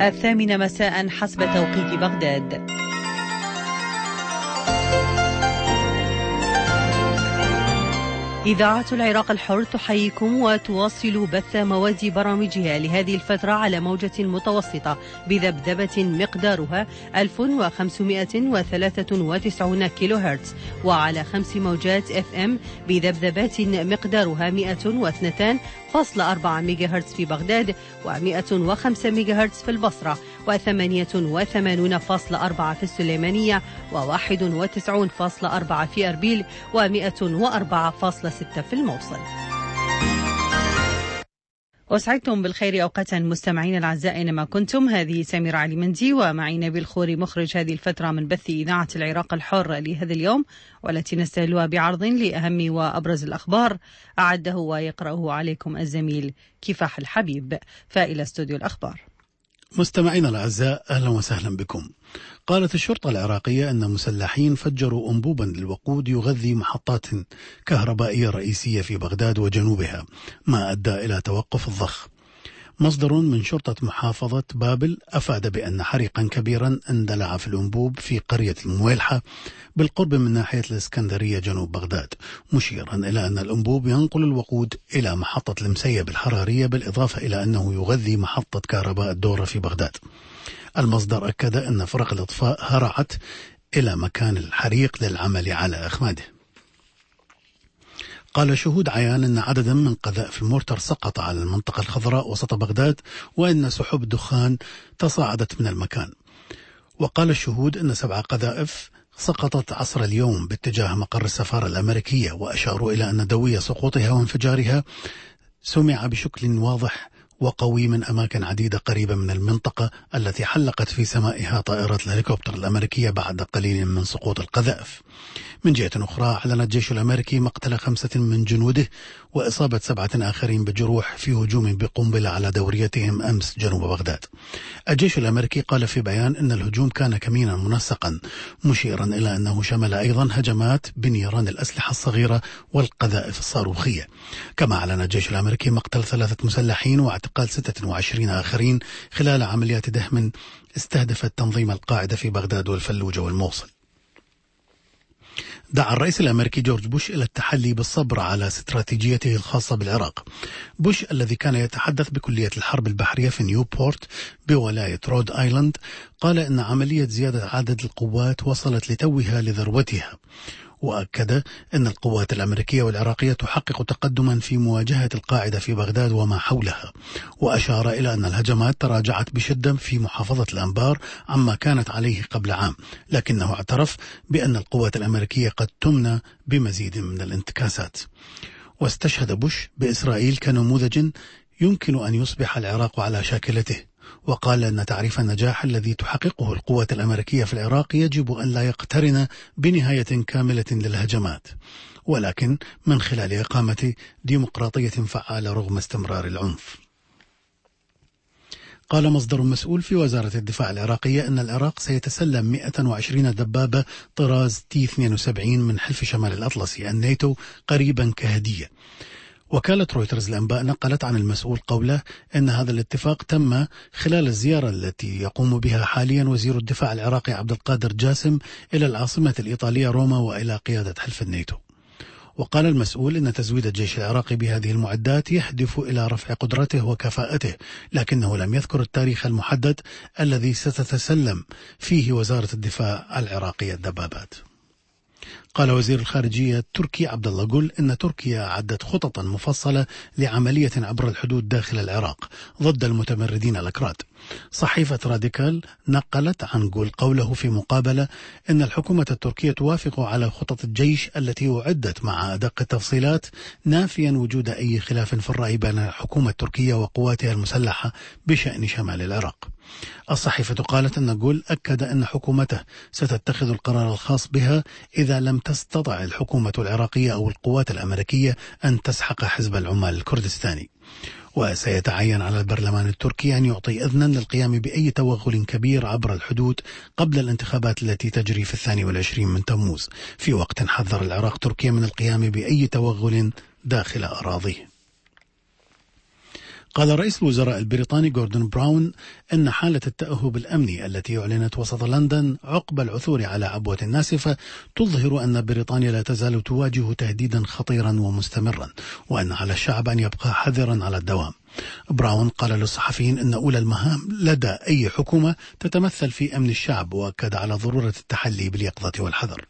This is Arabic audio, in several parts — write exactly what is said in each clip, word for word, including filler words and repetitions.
الثامنة مساء حسب توقيت بغداد. إذاعة العراق الحر تحييكم وتواصل بث مواد برامجها لهذه الفترة على موجة متوسطة بذبذبة مقدارها ألف وخمسمائة وثلاثة وتسعين كيلو هرتز، وعلى خمس موجات اف ام بذبذبات مقدارها مئة واثنين فاصلة أربعة ميجا هرتز في بغداد، ومئة وخمسة ميجا هرتز في البصرة، وثمانية وثمانين فاصلة أربعة في السليمانية، وواحد وتسعين فاصلة أربعة في أربيل، ومئة وأربعة فاصلة ستة في الموصل. وسعدتم بالخير أوقاتا مستمعين الأعزاء أينما كنتم. هذه سميرة علي مندي ومعي نبيل خوري مخرج هذه الفترة من بث إذاعة العراق الحر لهذا اليوم، والتي نستهلها بعرض لأهم وأبرز الأخبار أعده ويقرأه عليكم الزميل كفاح الحبيب. فإلى استوديو الأخبار. مستمعينا الأعزاء أهلا وسهلا بكم. قالت الشرطة العراقية أن مسلحين فجروا أنبوبا للوقود يغذي محطات كهربائية رئيسية في بغداد وجنوبها، ما أدى إلى توقف الضخ. مصدر من شرطة محافظة بابل أفاد بأن حريقا كبيرا اندلع في الأنبوب في قرية المويلحة بالقرب من ناحية الإسكندرية جنوب بغداد، مشيرا إلى أن الأنبوب ينقل الوقود إلى محطة المسيب الحرارية، بالإضافة إلى أنه يغذي محطة كهرباء الدورة في بغداد. المصدر أكد أن فرق الإطفاء هرعت إلى مكان الحريق للعمل على إخماده. قال شهود عيان أن عددا من قذائف المورتر سقط على المنطقة الخضراء وسط بغداد، وأن سحب دخان تصاعدت من المكان. وقال الشهود أن سبع قذائف سقطت عصر اليوم باتجاه مقر السفارة الأمريكية، وأشاروا إلى أن دوي سقوطها وانفجارها سمع بشكل واضح وقوي من أماكن عديدة قريبة من المنطقة التي حلقت في سمائها طائرة الهليكوبتر الأمريكية بعد قليل من سقوط القذائف. من جهة أخرى أعلن الجيش الأمريكي مقتل خمسة من جنوده وإصابة سبعة آخرين بجروح في هجوم بقنبلة على دوريتهم أمس جنوب بغداد. الجيش الأمريكي قال في بيان أن الهجوم كان كمينا منسقا، مشيرا إلى أنه شمل أيضا هجمات بنيران الأسلحة الصغيرة والقذائف الصاروخية. كما أعلن الجيش الأمريكي مقتل ثلاثة مسلحين واعتقال ستة وعشرين آخرين خلال عمليات دهم استهدفت تنظيم القاعدة في بغداد والفلوجة والموصل. دعا الرئيس الأمريكي جورج بوش إلى التحلي بالصبر على استراتيجيته الخاصة بالعراق. بوش الذي كان يتحدث بكلية الحرب البحرية في نيوبورت بولاية رود آيلاند قال إن عملية زيادة عدد القوات وصلت لتوها لذروتها، وأكد أن القوات الأمريكية والعراقية تحقق تقدما في مواجهة القاعدة في بغداد وما حولها، وأشار إلى أن الهجمات تراجعت بشدة في محافظة الأنبار عما كانت عليه قبل عام، لكنه اعترف بأن القوات الأمريكية قد تمنى بمزيد من الانتكاسات. واستشهد بوش بإسرائيل كنموذج يمكن أن يصبح العراق على شاكلته، وقال أن تعريف النجاح الذي تحققه القوات الأمريكية في العراق يجب أن لا يقترن بنهاية كاملة للهجمات، ولكن من خلال إقامة ديمقراطية فعالة رغم استمرار العنف. قال مصدر مسؤول في وزارة الدفاع العراقية أن العراق سيتسلم مئة وعشرين دبابة طراز تي اثنين وسبعين من حلف شمال الأطلسي الناتو قريبا كهدية. وكالة رويترز الأنباء نقلت عن المسؤول قوله أن هذا الاتفاق تم خلال الزيارة التي يقوم بها حاليا وزير الدفاع العراقي عبد القادر جاسم إلى العاصمة الإيطالية روما وإلى قيادة حلف الناتو. وقال المسؤول أن تزويد الجيش العراقي بهذه المعدات يهدف إلى رفع قدرته وكفاءته، لكنه لم يذكر التاريخ المحدد الذي ستتسلم فيه وزارة الدفاع العراقية الدبابات. قال وزير الخارجية التركي عبد الله جول إن تركيا عدت خططا مفصلة لعملية عبر الحدود داخل العراق ضد المتمردين الأكراد. صحيفة راديكال نقلت عن جول قوله في مقابلة إن الحكومة التركية توافق على خطط الجيش التي أعدت مع أدق التفصيلات، نافيا وجود أي خلاف في الرأي بين الحكومة التركية وقواتها المسلحة بشأن شمال العراق. الصحيفة قالت أن جول أكد أن حكومته ستتخذ القرار الخاص بها إذا لم تستطع الحكومة العراقية أو القوات الأمريكية أن تسحق حزب العمال الكردستاني. وسيتعين على البرلمان التركي أن يعطي إذنا للقيام بأي توغل كبير عبر الحدود قبل الانتخابات التي تجري في الثاني والعشرين من تموز، في وقت حذر العراق تركيا من القيام بأي توغل داخل أراضيه. قال رئيس الوزراء البريطاني جوردون براون أن حالة التأهب الأمني التي أعلنت وسط لندن عقب العثور على عبوة ناسفة تظهر أن بريطانيا لا تزال تواجه تهديدا خطيرا ومستمرا، وأن على الشعب أن يبقى حذرا على الدوام. براون قال للصحفيين أن أولى المهام لدى أي حكومة تتمثل في أمن الشعب، وأكد على ضرورة التحلي باليقظة والحذر.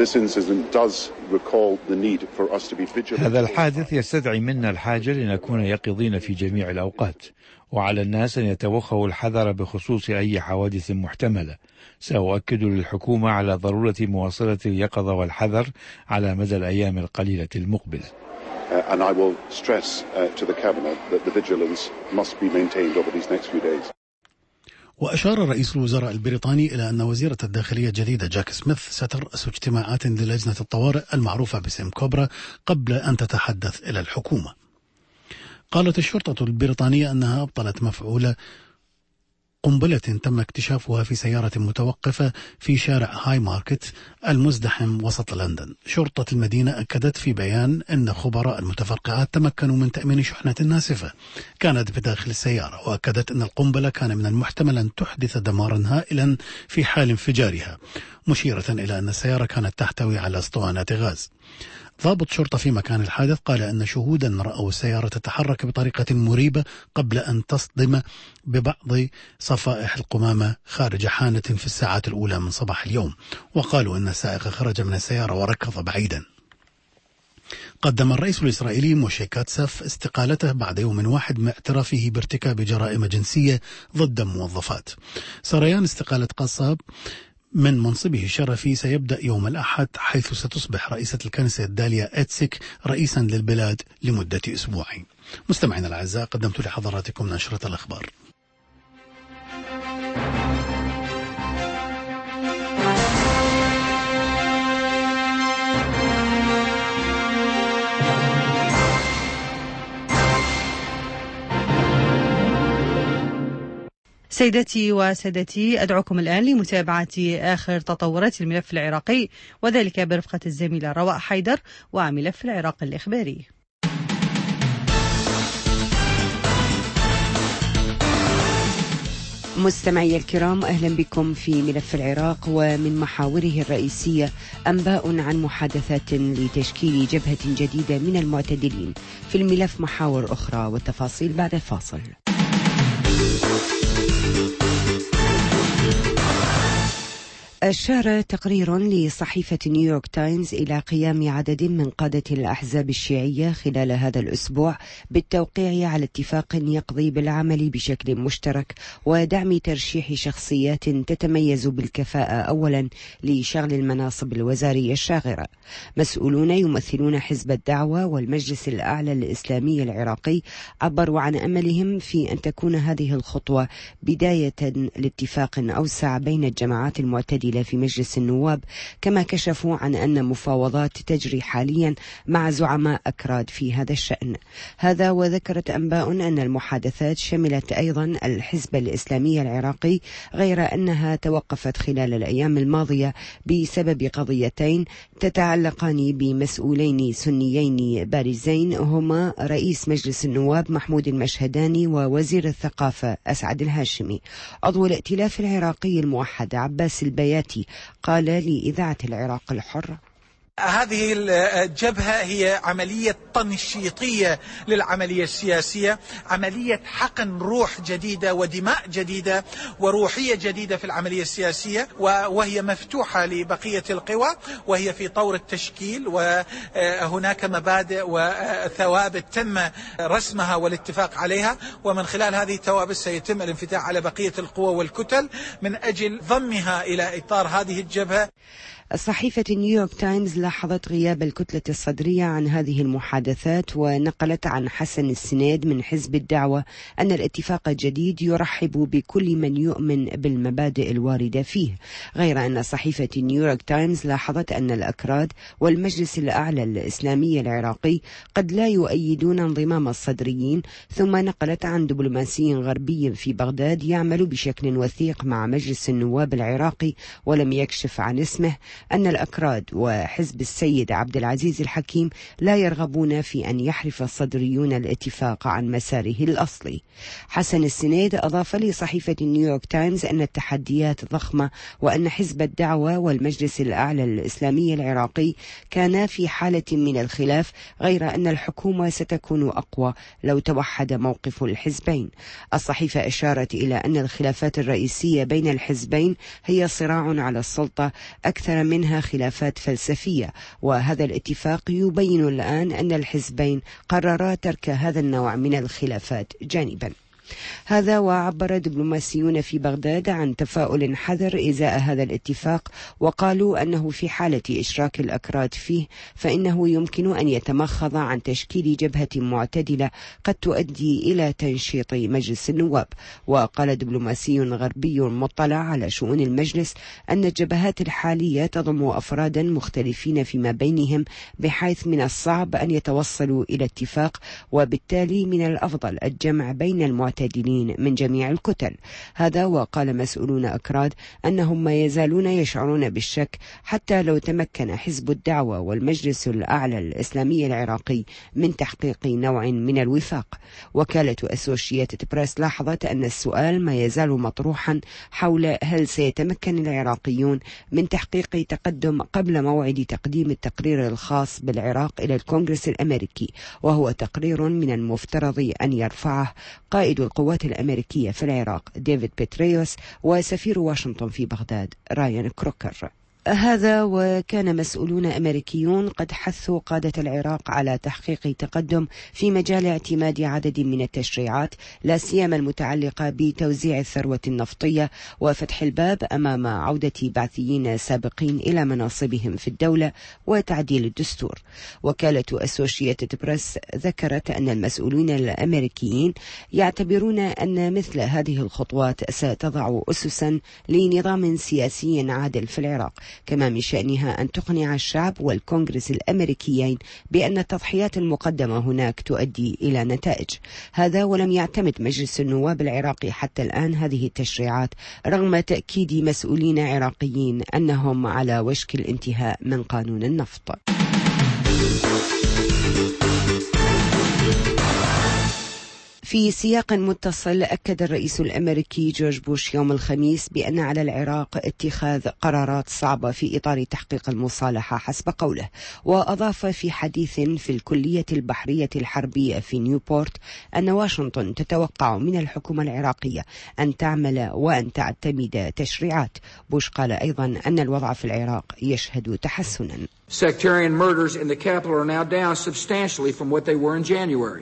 هذا الحادث يستدعي منا الحاجة لنكون يقظين في جميع الأوقات، وعلى الناس أن يتوخوا الحذر بخصوص أي حوادث محتملة. سأؤكد للحكومة على ضرورة مواصلة اليقظة والحذر على مدى الأيام القليلة المقبلة. Uh, and I will stress uh, to the Cabinet that the vigilance must be maintained over these next few days. وأشار رئيس الوزراء البريطاني إلى أن وزيرة الداخلية الجديدة جاك سميث سترأس اجتماعات للجنة الطوارئ المعروفة باسم كوبرا قبل أن تتحدث إلى الحكومة. قالت الشرطة البريطانية أنها أبطلت مفعول قنبلة تم اكتشافها في سيارة متوقفة في شارع هاي ماركت المزدحم وسط لندن. شرطة المدينة أكدت في بيان أن خبراء المتفرقعات تمكنوا من تأمين شحنة ناسفة كانت بداخل السيارة، وأكدت أن القنبلة كان من المحتمل أن تحدث دمارا هائلا في حال انفجارها، مشيرة إلى أن السيارة كانت تحتوي على اسطوانات غاز. ضابط شرطة في مكان الحادث قال أن شهودا رأوا السيارة تتحرك بطريقة مريبة قبل أن تصدم ببعض صفائح القمامة خارج حانة في الساعات الأولى من صباح اليوم، وقالوا أن السائق خرج من السيارة وركض بعيدا. قدم الرئيس الإسرائيلي موشي كاتساف استقالته بعد يوم واحد من اعترافه بارتكاب جرائم جنسية ضد موظفات. سريان استقالة قصاب من منصبه الشرفي سيبدأ يوم الأحد، حيث ستصبح رئيسة الكنيسة داليا إتسيك رئيسا للبلاد لمدة أسبوعين. مستمعينا الأعزاء، قدمت لحضراتكم نشرة الأخبار. سيداتي وسادتي، أدعوكم الآن لمتابعة آخر تطورات الملف العراقي، وذلك برفقة الزميلة رواء حيدر وملف العراق الإخباري. مستمعي الكرام، أهلا بكم في ملف العراق، ومن محاوره الرئيسية أنباء عن محادثات لتشكيل جبهة جديدة من المعتدلين. في الملف محاور أخرى والتفاصيل بعد الفاصل. أشار تقرير لصحيفة نيويورك تايمز إلى قيام عدد من قادة الأحزاب الشيعية خلال هذا الأسبوع بالتوقيع على اتفاق يقضي بالعمل بشكل مشترك ودعم ترشيح شخصيات تتميز بالكفاءة أولا لشغل المناصب الوزارية الشاغرة. مسؤولون يمثلون حزب الدعوة والمجلس الأعلى الإسلامي العراقي عبروا عن أملهم في أن تكون هذه الخطوة بداية لاتفاق أوسع بين الجماعات المعتدلة في مجلس النواب، كما كشفوا عن أن مفاوضات تجري حاليا مع زعماء أكراد في هذا الشأن. هذا وذكرت أنباء أن المحادثات شملت أيضا الحزب الإسلامي العراقي، غير أنها توقفت خلال الأيام الماضية بسبب قضيتين تتعلقان بمسؤولين سنيين بارزين، هما رئيس مجلس النواب محمود المشهداني ووزير الثقافة أسعد الهاشمي. عضو الائتلاف العراقي الموحد عباس البياتي قال لإذاعة العراق الحرة: هذه الجبهة هي عملية تنشيطية للعملية السياسية، عملية حقن روح جديدة ودماء جديدة وروحية جديدة في العملية السياسية، وهي مفتوحة لبقية القوى، وهي في طور التشكيل، وهناك مبادئ وثوابت تم رسمها والاتفاق عليها، ومن خلال هذه الثوابت سيتم الانفتاح على بقية القوى والكتل من أجل ضمها إلى إطار هذه الجبهة. صحيفة نيويورك تايمز لاحظت غياب الكتلة الصدرية عن هذه المحادثات، ونقلت عن حسن السنيد من حزب الدعوة أن الاتفاق الجديد يرحب بكل من يؤمن بالمبادئ الواردة فيه، غير أن صحيفة نيويورك تايمز لاحظت أن الأكراد والمجلس الأعلى الإسلامي العراقي قد لا يؤيدون انضمام الصدريين، ثم نقلت عن دبلوماسي غربي في بغداد يعمل بشكل وثيق مع مجلس النواب العراقي ولم يكشف عن اسمه أن الأكراد وحزب السيد عبد العزيز الحكيم لا يرغبون في أن يحرف الصدريون الاتفاق عن مساره الأصلي. حسن السنيد أضاف لصحيفة نيويورك تايمز أن التحديات ضخمة، وأن حزب الدعوة والمجلس الأعلى الإسلامي العراقي كانا في حالة من الخلاف، غير أن الحكومة ستكون أقوى لو توحد موقف الحزبين. الصحيفة أشارت إلى أن الخلافات الرئيسية بين الحزبين هي صراع على السلطة أكثر منها خلافات فلسفية، وهذا الاتفاق يبين الآن أن الحزبين قررا ترك هذا النوع من الخلافات جانبا. هذا وعبر دبلوماسيون في بغداد عن تفاؤل حذر إزاء هذا الاتفاق، وقالوا أنه في حالة إشراك الأكراد فيه فإنه يمكن أن يتمخض عن تشكيل جبهة معتدلة قد تؤدي إلى تنشيط مجلس النواب. وقال دبلوماسي غربي مطلع على شؤون المجلس أن الجبهات الحالية تضم أفرادا مختلفين فيما بينهم، بحيث من الصعب أن يتوصلوا إلى اتفاق، وبالتالي من الأفضل الجمع بين المعتدلين من جميع الكتل. هذا وقال مسؤولون أكراد أنهم ما يزالون يشعرون بالشك حتى لو تمكن حزب الدعوة والمجلس الأعلى الإسلامي العراقي من تحقيق نوع من الوفاق. وكالة أسوشيتد بريس لاحظت أن السؤال ما يزال مطروحا حول هل سيتمكن العراقيون من تحقيق تقدم قبل موعد تقديم التقرير الخاص بالعراق إلى الكونغرس الأمريكي، وهو تقرير من المفترض أن يرفعه قائد القوات الأمريكية في العراق ديفيد بيتريوس وسفير واشنطن في بغداد رايان كروكر. هذا وكان مسؤولون أمريكيون قد حثوا قادة العراق على تحقيق تقدم في مجال اعتماد عدد من التشريعات، لا سيما المتعلقة بتوزيع الثروة النفطية وفتح الباب أمام عودة بعثيين سابقين إلى مناصبهم في الدولة وتعديل الدستور. وكالة أسوشيتد بريس ذكرت أن المسؤولين الأمريكيين يعتبرون أن مثل هذه الخطوات ستضع أسسا لنظام سياسي عادل في العراق، كما من شأنها أن تقنع الشعب والكونغرس الأمريكيين بأن التضحيات المقدمة هناك تؤدي إلى نتائج. هذا ولم يعتمد مجلس النواب العراقي حتى الآن هذه التشريعات، رغم تأكيد مسؤولين عراقيين أنهم على وشك الانتهاء من قانون النفط. في سياق متصل، أكد الرئيس الأمريكي جورج بوش يوم الخميس بأن على العراق اتخاذ قرارات صعبة في إطار تحقيق المصالحة حسب قوله. وأضاف في حديث في الكلية البحرية الحربية في نيوبورت أن واشنطن تتوقع من الحكومة العراقية أن تعمل وأن تعتمد تشريعات. بوش قال أيضا أن الوضع في العراق يشهد تحسنا. Sectarian murders in the capital are now down substantially from what they were in January.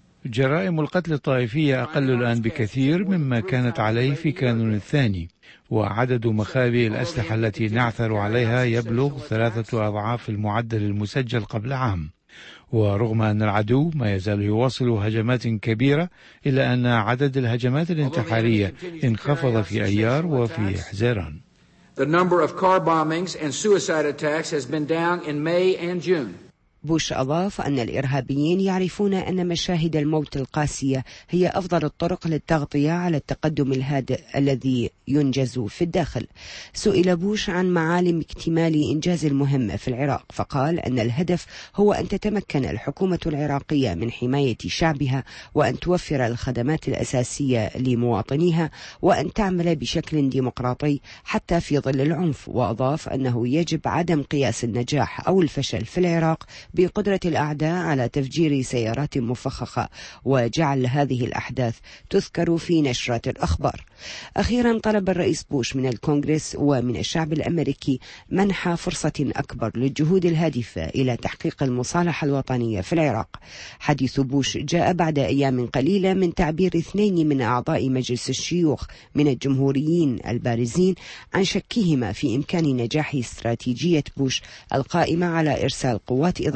جرائم القتل الطائفية أقل الآن بكثير مما كانت عليه في كانون الثاني، وعدد مخابئ الأسلحة التي نعثر عليها يبلغ ثلاثة أضعاف المعدل المسجل قبل عام. ورغم أن العدو ما يزال يواصل هجمات كبيرة، إلا أن عدد الهجمات الانتحارية انخفض في أيار وفي حزيران. The number of car bombings and suicide attacks has been down in May and June. بوش أضاف أن الإرهابيين يعرفون أن مشاهد الموت القاسية هي أفضل الطرق للتغطية على التقدم الهادئ الذي ينجز في الداخل. سئل بوش عن معالم اكتمال إنجاز المهمة في العراق، فقال أن الهدف هو أن تتمكن الحكومة العراقية من حماية شعبها، وأن توفر الخدمات الأساسية لمواطنيها، وأن تعمل بشكل ديمقراطي حتى في ظل العنف. وأضاف أنه يجب عدم قياس النجاح أو الفشل في العراق بقدرة الأعداء على تفجير سيارات مفخخة، وجعل هذه الأحداث تذكر في نشرات الأخبار. أخيرا طلب الرئيس بوش من الكونغرس ومن الشعب الأمريكي منح فرصة أكبر للجهود الهادفة إلى تحقيق المصالحة الوطنية في العراق. حديث بوش جاء بعد أيام قليلة من تعبير اثنين من أعضاء مجلس الشيوخ من الجمهوريين البارزين عن شكهما في إمكان نجاح استراتيجية بوش القائمة على إرسال قوات إضافية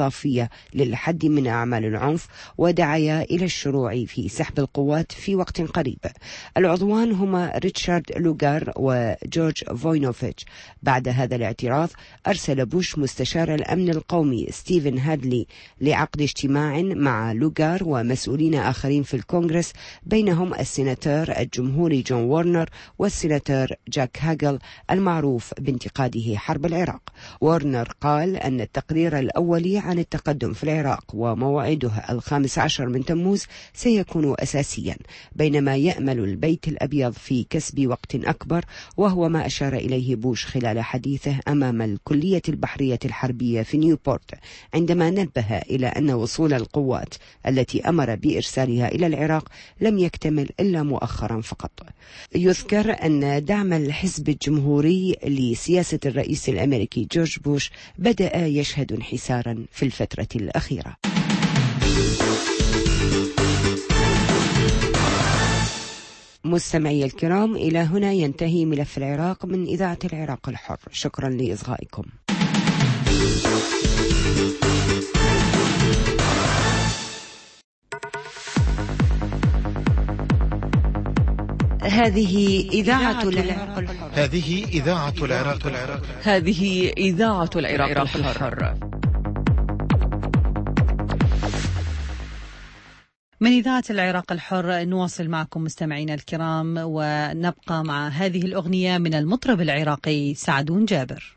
إضافية للحد من أعمال العنف، ودعايا إلى الشروع في سحب القوات في وقت قريب. العضوان هما ريتشارد لوغار وجورج فوينوفيتش. بعد هذا الاعتراض أرسل بوش مستشار الأمن القومي ستيفن هادلي لعقد اجتماع مع لوغار ومسؤولين آخرين في الكونغرس، بينهم السيناتور الجمهوري جون وورنر والسيناتور جاك هاجل المعروف بانتقاده حرب العراق. وورنر قال أن التقرير الأولي عن التقدم في العراق وموعده الخامس عشر من تموز سيكون أساسيا، بينما يأمل البيت الأبيض في كسب وقت أكبر، وهو ما أشار إليه بوش خلال حديثه أمام الكلية البحرية الحربية في نيوبورت، عندما نبه إلى أن وصول القوات التي أمر بإرسالها إلى العراق لم يكتمل إلا مؤخرا فقط. يذكر أن دعم الحزب الجمهوري لسياسة الرئيس الأمريكي جورج بوش بدأ يشهد انحسارا في الفترة الأخيرة. مستمعي الكرام، إلى هنا ينتهي ملف العراق من إذاعة العراق الحر. شكرا لإصغائكم. هذه إذاعة العراق الحر. هذه إذاعة العراق الحر. هذه إذاعة العراق الحر. من إذاعة العراق الحر نواصل معكم مستمعينا الكرام، ونبقى مع هذه الأغنية من المطرب العراقي سعدون جابر.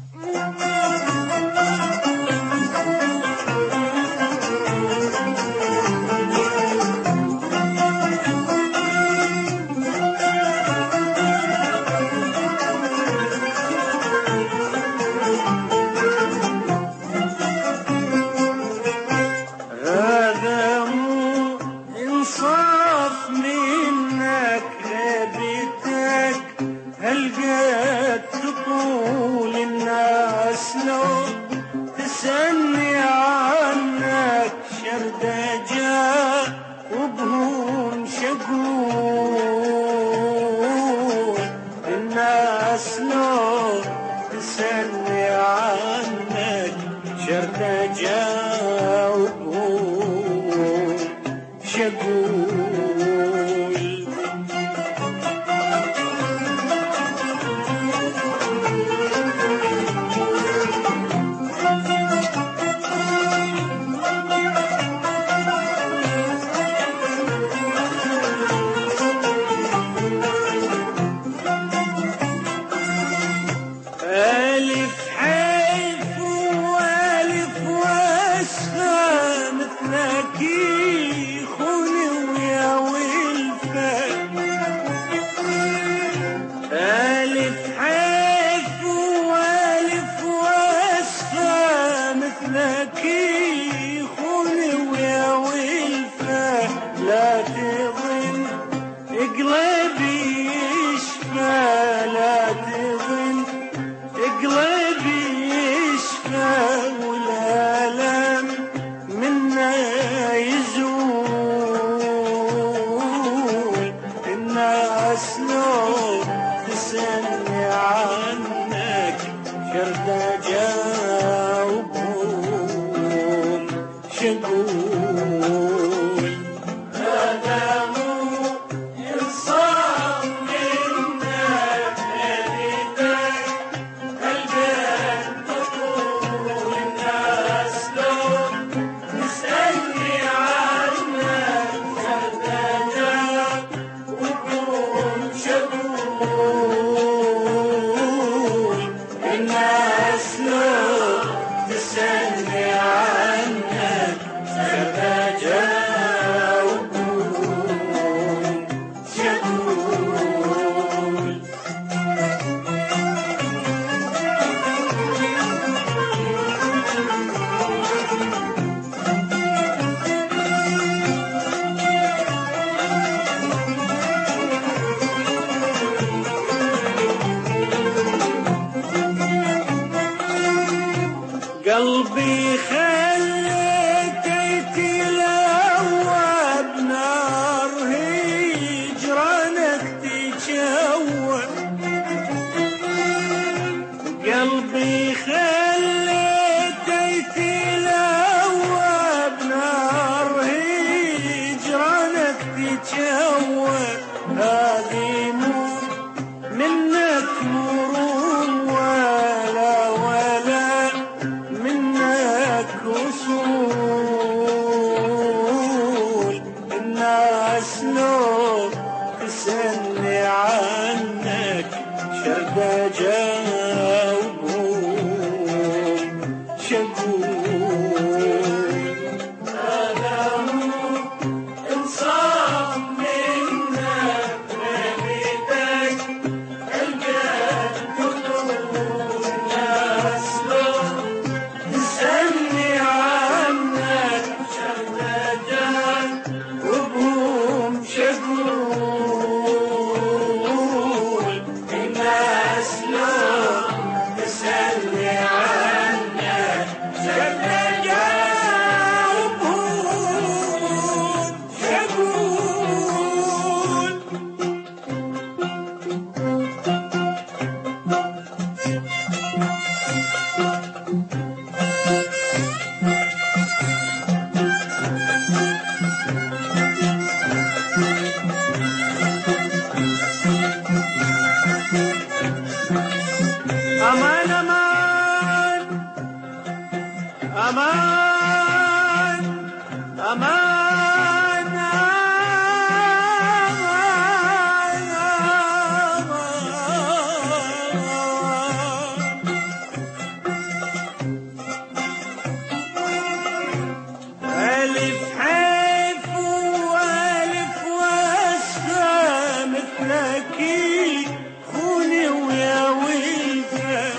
قلبي خليتك تلوى بنار هجرانك تجوى، قلبي خليتك تلوى تتشوق هذه مو منك مرور ولا ولا منك وصول الناس لو تسألني عنك شرد جاوبهم شقول هذا مو انصاف منك رميتك القلب تطول الناس لو تسألني عنك شرد جاوبهم شقول الناس لو تسألني عنك شرد جاوبهم شقول أمان أمان أمان أمان ألف حيف وألف واسفة مثلك خوني ويا ويلفة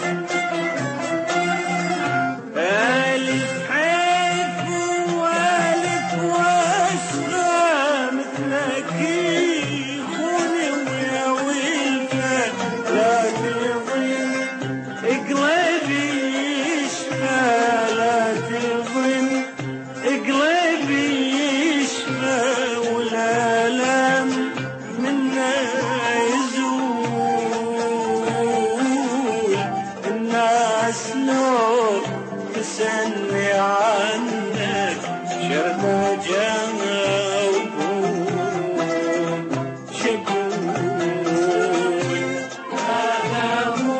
ألف حيف وألف واسفة مثلك خوني ويا ويلفة لا تظن اقلبي يشفى لا تظن اقلبي يشفى والألم منا يزول الناس لو تسألني عنك شرد جاوبهم شقول هذا مو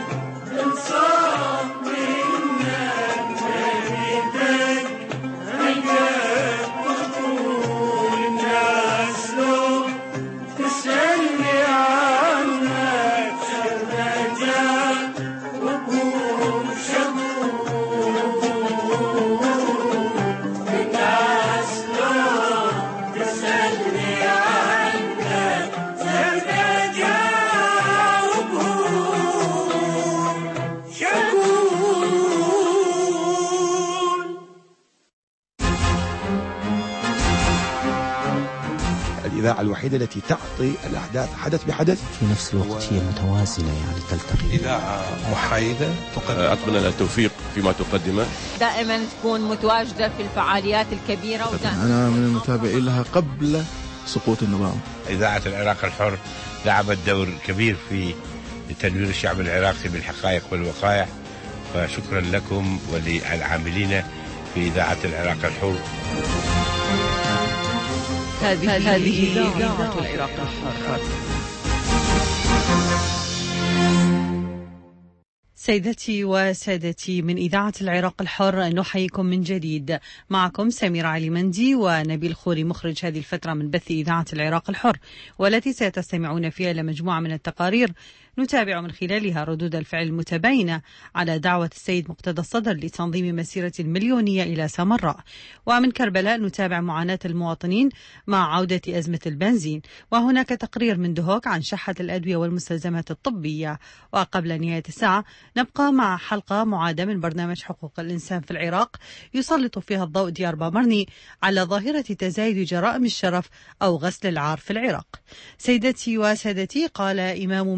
انصاف منك رميتك القلب تطول الناس لو تسألني عنك شرد جاوبهم شقول الناس لو تسألني عنك شرد جاوبهم شقول الإذاعة الوحيدة التي تعطي الأحداث حدث بحدث في نفس الوقت هي متوازنة، يعني تلتقي. إذاعة محايدة أتمنى لها التوفيق فيما تقدمه، دائما تكون متواجدة في الفعاليات الكبيرة ودائما. أنا من المتابعين لها قبل سقوط النظام. إذاعة العراق الحر لعبت دور كبير في تنوير الشعب العراقي بالحقائق والوقائع، فشكرا لكم وللعاملين في إذاعة العراق الحر. هذه إذاعة العراق الحر. سيدتي وسادتي من إذاعة العراق الحر نحييكم من جديد. معكم سمير علي مندي ونبيل خوري مخرج هذه الفترة من بث إذاعة العراق الحر، والتي ستستمعون فيها إلى مجموعة من التقارير نتابع من خلالها ردود الفعل المتباينة على دعوة السيد مقتدى الصدر لتنظيم مسيرة المليونية إلى سامراء. ومن كربلاء نتابع معاناة المواطنين مع عودة أزمة البنزين، وهناك تقرير من دهوك عن شحة الأدوية والمستلزمات الطبية. وقبل نهاية الساعة نبقى مع حلقة معادة من برنامج حقوق الإنسان في العراق يسلط فيها الضوء ديار بامرني على ظاهرة تزايد جرائم الشرف أو غسل العار في العراق. سيدتي وسادتي، قال إمام مسجد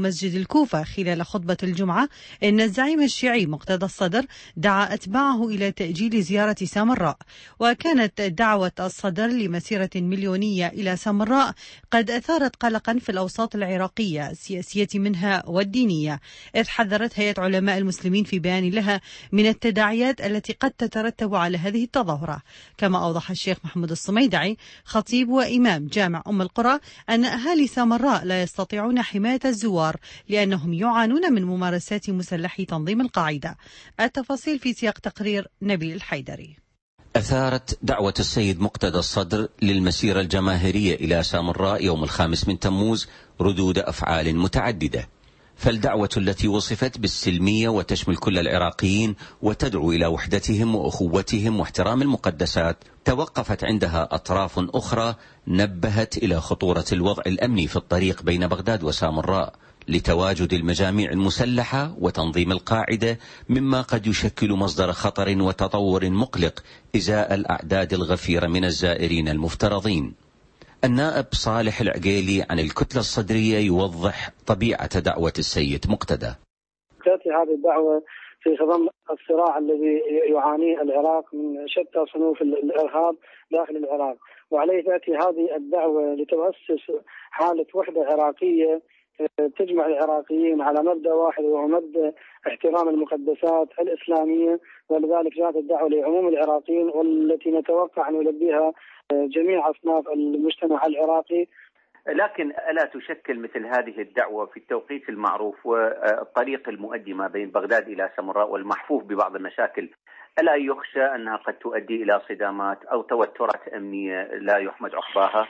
بالكوفة خلال خطبة الجمعة إن الزعيم الشيعي مقتدى الصدر دعا أتباعه إلى تأجيل زيارة سامراء. وكانت دعوة الصدر لمسيرة مليونية إلى سامراء قد أثارت قلقا في الأوساط العراقية السياسية منها والدينية، إذ حذرت هيئة علماء المسلمين في بيان لها من التداعيات التي قد تترتب على هذه التظاهرة. كما أوضح الشيخ محمود الصميدعي خطيب وإمام جامع أم القرى أن أهالي سامراء لا يستطيعون حماية الزوار لأنهم يعانون من ممارسات مسلحي تنظيم القاعدة. التفاصيل في سياق تقرير نبيل الحيدري. أثارت دعوة السيد مقتدى الصدر للمسيرة الجماهيرية إلى سامراء يوم الخامس من تموز ردود أفعال متعددة. فالدعوة التي وصفت بالسلمية وتشمل كل العراقيين وتدعو إلى وحدتهم وأخوتهم واحترام المقدسات توقفت عندها أطراف أخرى نبهت إلى خطورة الوضع الأمني في الطريق بين بغداد وسامراء لتواجد المجاميع المسلحة وتنظيم القاعدة، مما قد يشكل مصدر خطر وتطور مقلق إزاء الأعداد الغفيرة من الزائرين المفترضين. النائب صالح العقيلي عن الكتلة الصدرية يوضح طبيعة دعوة السيد مقتدى. تأتي هذه الدعوة في خضم الصراع الذي يعانيه العراق من شتى صنوف الإرهاب داخل العراق، وعليه تأتي هذه الدعوة لتؤسس حالة وحدة عراقية تجمع العراقيين على مبدأ واحد وهو مبدأ احترام المقدسات الإسلامية. ولذلك جاءت الدعوة لعموم العراقيين والتي نتوقع أن يلبيها جميع أصناف المجتمع العراقي. لكن ألا تشكل مثل هذه الدعوة في التوقيت المعروف والطريق المؤدي ما بين بغداد إلى سامراء والمحفوف ببعض المشاكل، ألا يخشى أنها قد تؤدي إلى صدامات أو توترات أمنية لا يحمد عقباها؟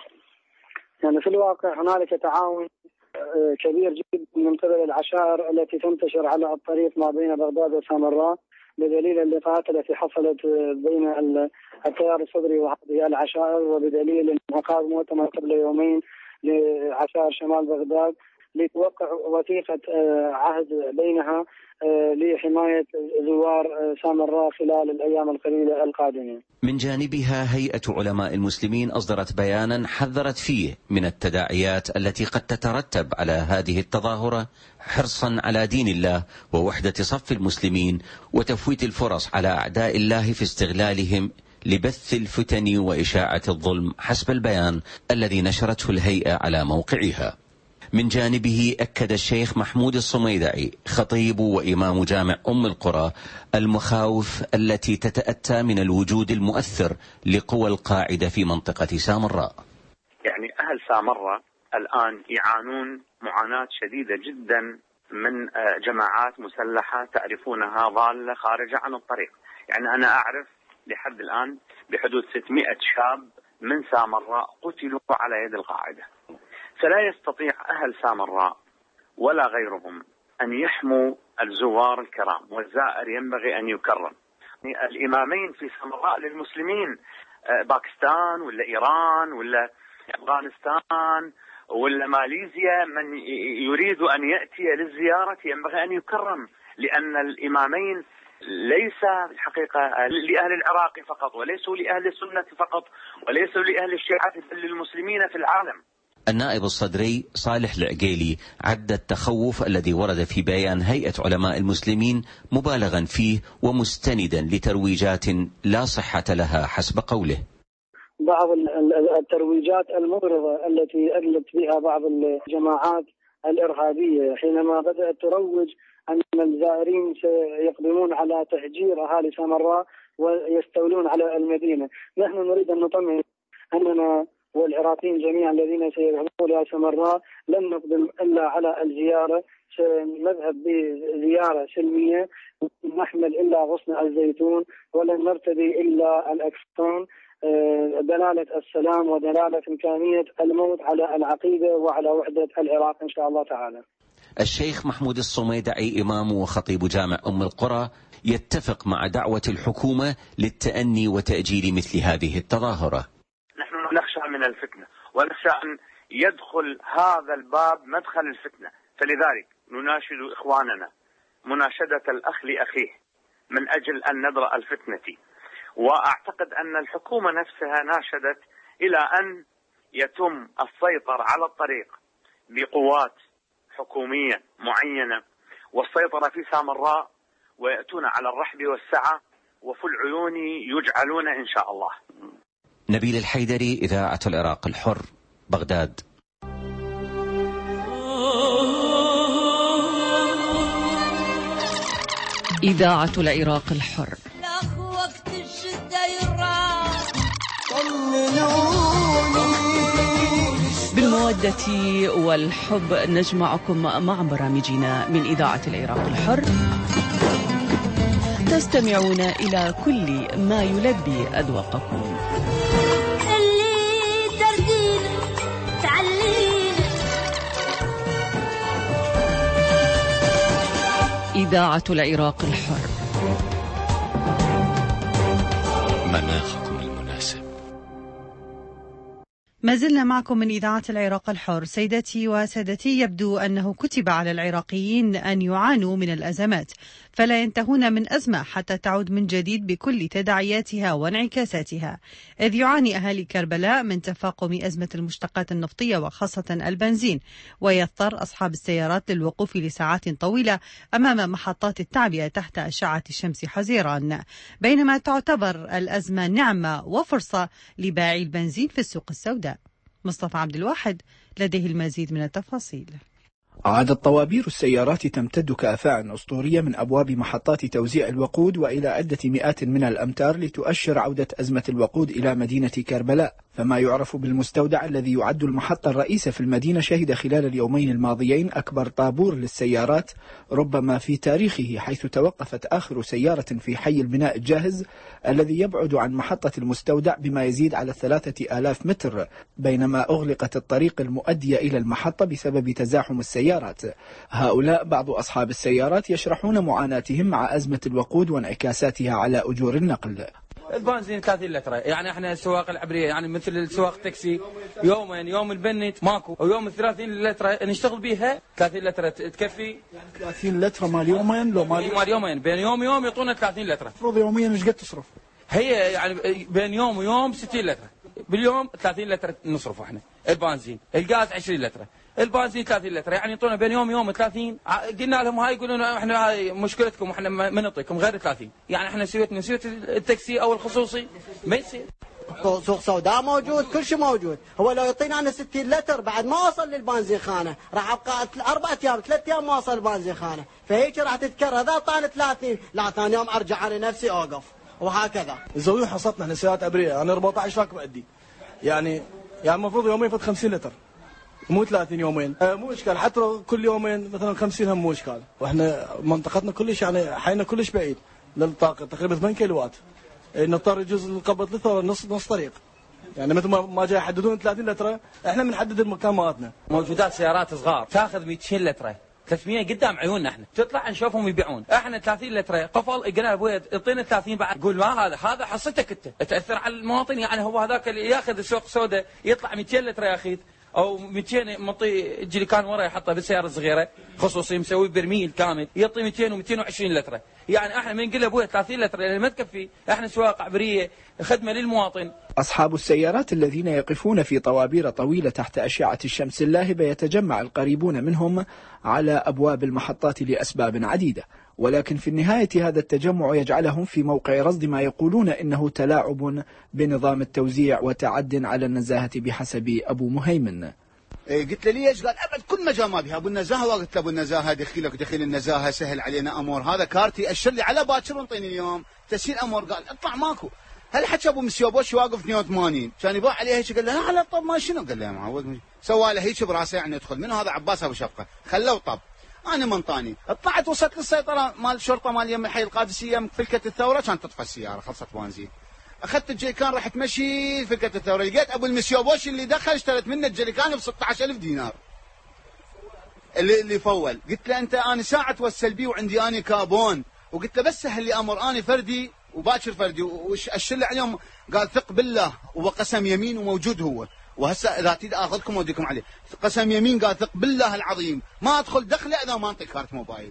يعني في الواقع هنالك تعاون كبير جدا من قبل العشائر التي تنتشر على الطريق ما بين بغداد وسامراء، بدليل اللقاءات التي حصلت بين التيار الصدري وهذه العشائر، وبدليل انعقاد مؤتمر قبل يومين لعشائر شمال بغداد لتوقع وثيقة عهد بينها لحماية زوار سامراء خلال الأيام القليلة القادمة. من جانبها هيئة علماء المسلمين أصدرت بيانا حذرت فيه من التداعيات التي قد تترتب على هذه التظاهرة حرصا على دين الله ووحدة صف المسلمين وتفويت الفرص على أعداء الله في استغلالهم لبث الفتن وإشاعة الظلم حسب البيان الذي نشرته الهيئة على موقعها. من جانبه أكد الشيخ محمود الصميدعي خطيب وإمام جامع أم القرى المخاوف التي تتأتى من الوجود المؤثر لقوى القاعدة في منطقة سامراء. يعني أهل سامراء الآن يعانون معاناة شديدة جدا من جماعات مسلحة تعرفونها ضالة خارجة عن الطريق. يعني أنا أعرف لحد الآن بحدود ستمائة شاب من سامراء قتلوا على يد القاعدة. فلا يستطيع أهل سامراء ولا غيرهم أن يحموا الزوار الكرام، والزائر ينبغي أن يكرم. الإمامين في سامراء للمسلمين، باكستان ولا إيران ولا أفغانستان ولا ماليزيا، من يريد أن يأتي للزيارة ينبغي أن يكرم، لأن الإمامين ليس الحقيقة لأهل العراق فقط، وليسوا لأهل السنة فقط، وليسوا لأهل الشيعة، بل للمسلمين في العالم. النائب الصدري صالح العقيلي عد التخوف الذي ورد في بيان هيئة علماء المسلمين مبالغا فيه ومستندا لترويجات لا صحة لها حسب قوله. بعض الترويجات المغرضة التي أدلت بها بعض الجماعات الإرهابية حينما بدأت تروج أن الزائرين سيقدمون على تهجير أهالي سامراء ويستولون على المدينة. نحن نريد أن نطمئن أننا والعراقيين جميعا الذين سيذهبون إلى سامراء لن نقدم إلا على الزيارة، سنذهب بزيارة سلمية، نحمل إلا غصن الزيتون ولن نرتدي إلا الأكفان، دلالة السلام ودلالة إمكانية الموت على العقيدة وعلى وحدة العراق إن شاء الله تعالى. الشيخ محمود الصميدعي إمام وخطيب جامع أم القرى يتفق مع دعوة الحكومة للتأني وتأجيل مثل هذه التظاهرة. نحن نخشى من الفتنة ونخشى أن يدخل هذا الباب مدخل الفتنة، فلذلك نناشد إخواننا مناشدة الأخ لأخيه من أجل أن ندرأ الفتنة. وأعتقد أن الحكومة نفسها ناشدت إلى أن يتم السيطرة على الطريق بقوات حكومية معينة والسيطرة في سامراء، ويأتون على الرحب والسعة وفي العيون يجعلون إن شاء الله. نبيل الحيدري، إذاعة العراق الحر، بغداد. إذاعة العراق الحر. وقت الشدة يراح بالمودة والحب نجمعكم مع برامجنا من إذاعة العراق الحر. تستمعون إلى كل ما يلبي أذواقكم. اللي تردين تعلين. إذاعة العراق الحر. مناخكم المناسب. ما زلنا معكم من إذاعة العراق الحر. سيدتي وسادتي، يبدو أنه كتب على العراقيين أن يعانوا من الأزمات، فلا ينتهون من أزمة حتى تعود من جديد بكل تداعياتها وانعكاساتها، إذ يعاني أهالي كربلاء من تفاقم أزمة المشتقات النفطية وخاصة البنزين، ويضطر أصحاب السيارات للوقوف لساعات طويلة أمام محطات التعبئة تحت أشعة الشمس حزيران، بينما تعتبر الأزمة نعمة وفرصة لباعي البنزين في السوق السوداء. مصطفى عبد الواحد لديه المزيد من التفاصيل. عادت طوابير السيارات تمتد كأفاعي أسطورية من أبواب محطات توزيع الوقود وإلى عدة مئات من الأمتار لتؤشر عودة أزمة الوقود إلى مدينة كربلاء. فما يعرف بالمستودع الذي يعد المحطة الرئيسة في المدينة شهد خلال اليومين الماضيين أكبر طابور للسيارات ربما في تاريخه، حيث توقفت آخر سيارة في حي البناء الجاهز الذي يبعد عن محطة المستودع بما يزيد على ثلاثة آلاف متر، بينما أغلقت الطريق المؤدية إلى المحطة بسبب تزاحم السيارات. هؤلاء بعض أصحاب السيارات يشرحون معاناتهم مع أزمة الوقود وانعكاساتها على أجور النقل. البنزين ثلاثين لتر، يعني احنا السواق العبريه يعني مثل السواق تاكسي يومين، يوم البنت ماكو، ويوم ثلاثين لتر نشتغل بيها. ثلاثين لتر تكفي؟ يعني ثلاثين لتر مال يومين لو مال مال يومين، بين يوم ويوم يعطونا ثلاثين لتر. المفروض يوميا ايش قد تصرف؟ هي يعني بين يوم ويوم ستين لتر، باليوم ثلاثين لتر نصرف احنا البنزين. الغاز عشرين لتر، البنزين ثلاثين لتر، يعني يعطونا بين يوم ويوم ثلاثين. قلنا لهم هاي، يقولون احنا هاي مشكلتكم، احنا ما نعطيكم غير ثلاثين. يعني احنا سويت من سويت التاكسي او الخصوصي ما يصير. سوق سوداء موجود، كل شيء موجود. هو لو يعطينا انا ستين لتر بعد ما اوصل للبنزين خانه، راح ابقى اربع ايام ثلاث ايام ما اوصل البنزين خانه، فهيك راح تتكرر. اذا اعطاني ثلاثين، لا ثاني يوم ارجع انا نفسي اوقف، وهكذا. نسوي حصتنا احنا سيارات عبريه، انا أربعة عشر راكب ادي، يعني يعني المفروض يومين فت خمسين لتر، مو ثلاثين يومين. أه مو اشكال، حتى كل يومين مثلا خمسين هم مو اشكال. واحنا منطقتنا كلش يعني حينا كلش بعيد للطاقه، تقريبا ثمانية كيلوات، نضطر يجوز نقبض لتر نص نص طريق. يعني مثل ما جاي يحددون ثلاثين لتر، احنا بنحدد المكان مالتنا. موجودات سيارات صغار تاخذ مئتين لتر، ثلاثمئة قدام عيوننا احنا، تطلع نشوفهم يبيعون، احنا ثلاثين لتر قفل. قلنا ابوي اعطينا ثلاثين بعد، يقول ما هذا هذا حصتك انت، تاثر على المواطن. يعني هو هذاك اللي ياخذ السوق سوداء يطلع مئتين لتر يا اخي، او مئتين معطي الجليكان ورا يحطه بالسياره الصغيره خصوصي مسوي برميل كامل، يعطي مئتين ومئتين وعشرين لتر. يعني احنا من نقول ابوي ثلاثين لتر لان ما تكفي، احنا سواق عبريه خدمه للمواطن. أصحاب السيارات الذين يقفون في طوابير طويلة تحت أشعة الشمس اللاهبة يتجمع القريبون منهم على أبواب المحطات لأسباب عديدة، ولكن في النهاية هذا التجمع يجعلهم في موقع رصد ما يقولون إنه تلاعب بنظام التوزيع وتعد على النزاهة بحسب أبو مهيمن. إيه قلت له ليش؟ قال ابد كل مجال ما بها ابو النزاهه. وقلت له ابو النزاهه دخيلك دخيل النزاهه، سهل علينا امور، هذا كارتي اشر لي على باكر وانطيني اليوم تسهيل امور. قال اطلع ماكو. هل حكى ابو مسيوبوش واقف اثنين وثمانين كان يباع عليه هيك؟ قال له لا لا طب ما شنو؟ قال له يا معود سوى له هيك براسه يعني يدخل منه هذا عباس ابو شفقه، خلوه طب. انا منطاني طلعت وصلت للسيطره مال الشرطه مال يم الحي القادسيه فلكه الثوره، كانت تطفى السياره خلصت بنزين. اخذت الجريكان رحت مشي فلكه الثوره، لقيت ابو المسيوبوش اللي دخل اشتريت منه الجريكان ب ستة عشر ألف دينار اللي اللي فول. قلت له انت انا ساعه توسل بي وعندي اني كابون، وقلت له بس سهل لي امر اني فردي وباكر فردي وش اشل عليهم. قال ثق بالله وقسم يمين وموجود هو، وهسه اذا تريد اخذكم واوديكم عليه قسم يمين. قال ثق بالله العظيم ما ادخل دخله اذا ما انطي كارت موبايل،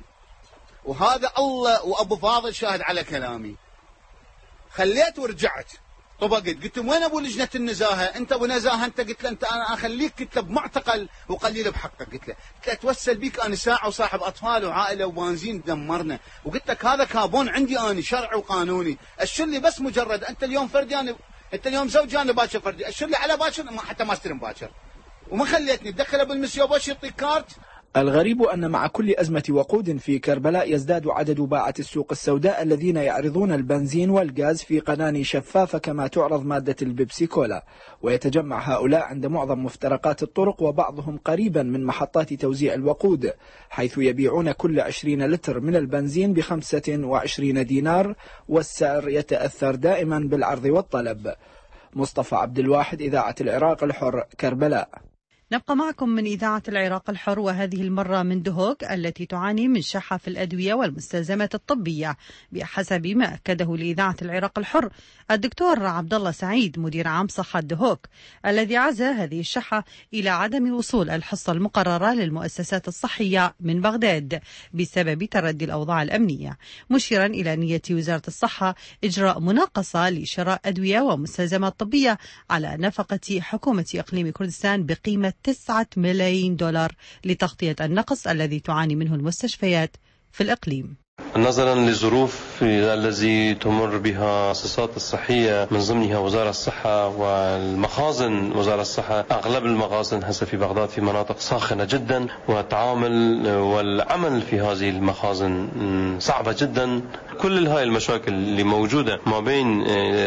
وهذا الله وابو فاضل شاهد على كلامي. خليت ورجعت طبقت، قلت لهم وين ابو لجنه النزاهه؟ انت ابو نزاهه انت، قلت له انت انا اخليك، قلت له بمعتقل وقليل بحقك، قلت له قلت له اتوسل بيك انا ساعه وصاحب اطفال وعائله وبنزين دمرنا، وقلت لك هذا كابون عندي انا شرعي وقانوني، اشر لي بس مجرد انت اليوم فردي، انا انت اليوم زوجي انا باكر فردي، اشر لي على باكر حتى ما استلم باكر، وما خليتني تدخله بالمسيو باش يعطيك كارت. الغريب أن مع كل أزمة وقود في كربلاء يزداد عدد باعة السوق السوداء الذين يعرضون البنزين والغاز في قناني شفافة كما تعرض مادة البيبسي كولا، ويتجمع هؤلاء عند معظم مفترقات الطرق وبعضهم قريبا من محطات توزيع الوقود، حيث يبيعون كل عشرين لتر من البنزين بخمسة وعشرين دينار، والسعر يتأثر دائما بالعرض والطلب. مصطفى عبد الواحد، إذاعة العراق الحر، كربلاء. نبقى معكم من إذاعة العراق الحر، وهذه المرة من دهوك التي تعاني من شحة في الأدوية والمستلزمات الطبية، بحسب ما أكده لإذاعة العراق الحر الدكتور عبد الله سعيد مدير عام صحة دهوك، الذي عزى هذه الشحة إلى عدم وصول الحصة المقررة للمؤسسات الصحية من بغداد بسبب تردي الأوضاع الأمنية، مشيرا إلى نية وزارة الصحة إجراء مناقصة لشراء أدوية ومستلزمات طبية على نفقة حكومة إقليم كردستان بقيمة تسعة ملايين دولار لتغطية النقص الذي تعاني منه المستشفيات في الإقليم. نظرا للظروف التي تمر بها المؤسسات الصحية من ضمنها وزارة الصحة والمخازن وزارة الصحة، أغلب المخازن هسه في بغداد في مناطق ساخنة جدا، والتعامل والعمل في هذه المخازن صعبة جدا. كل هاي المشاكل اللي موجودة ما بين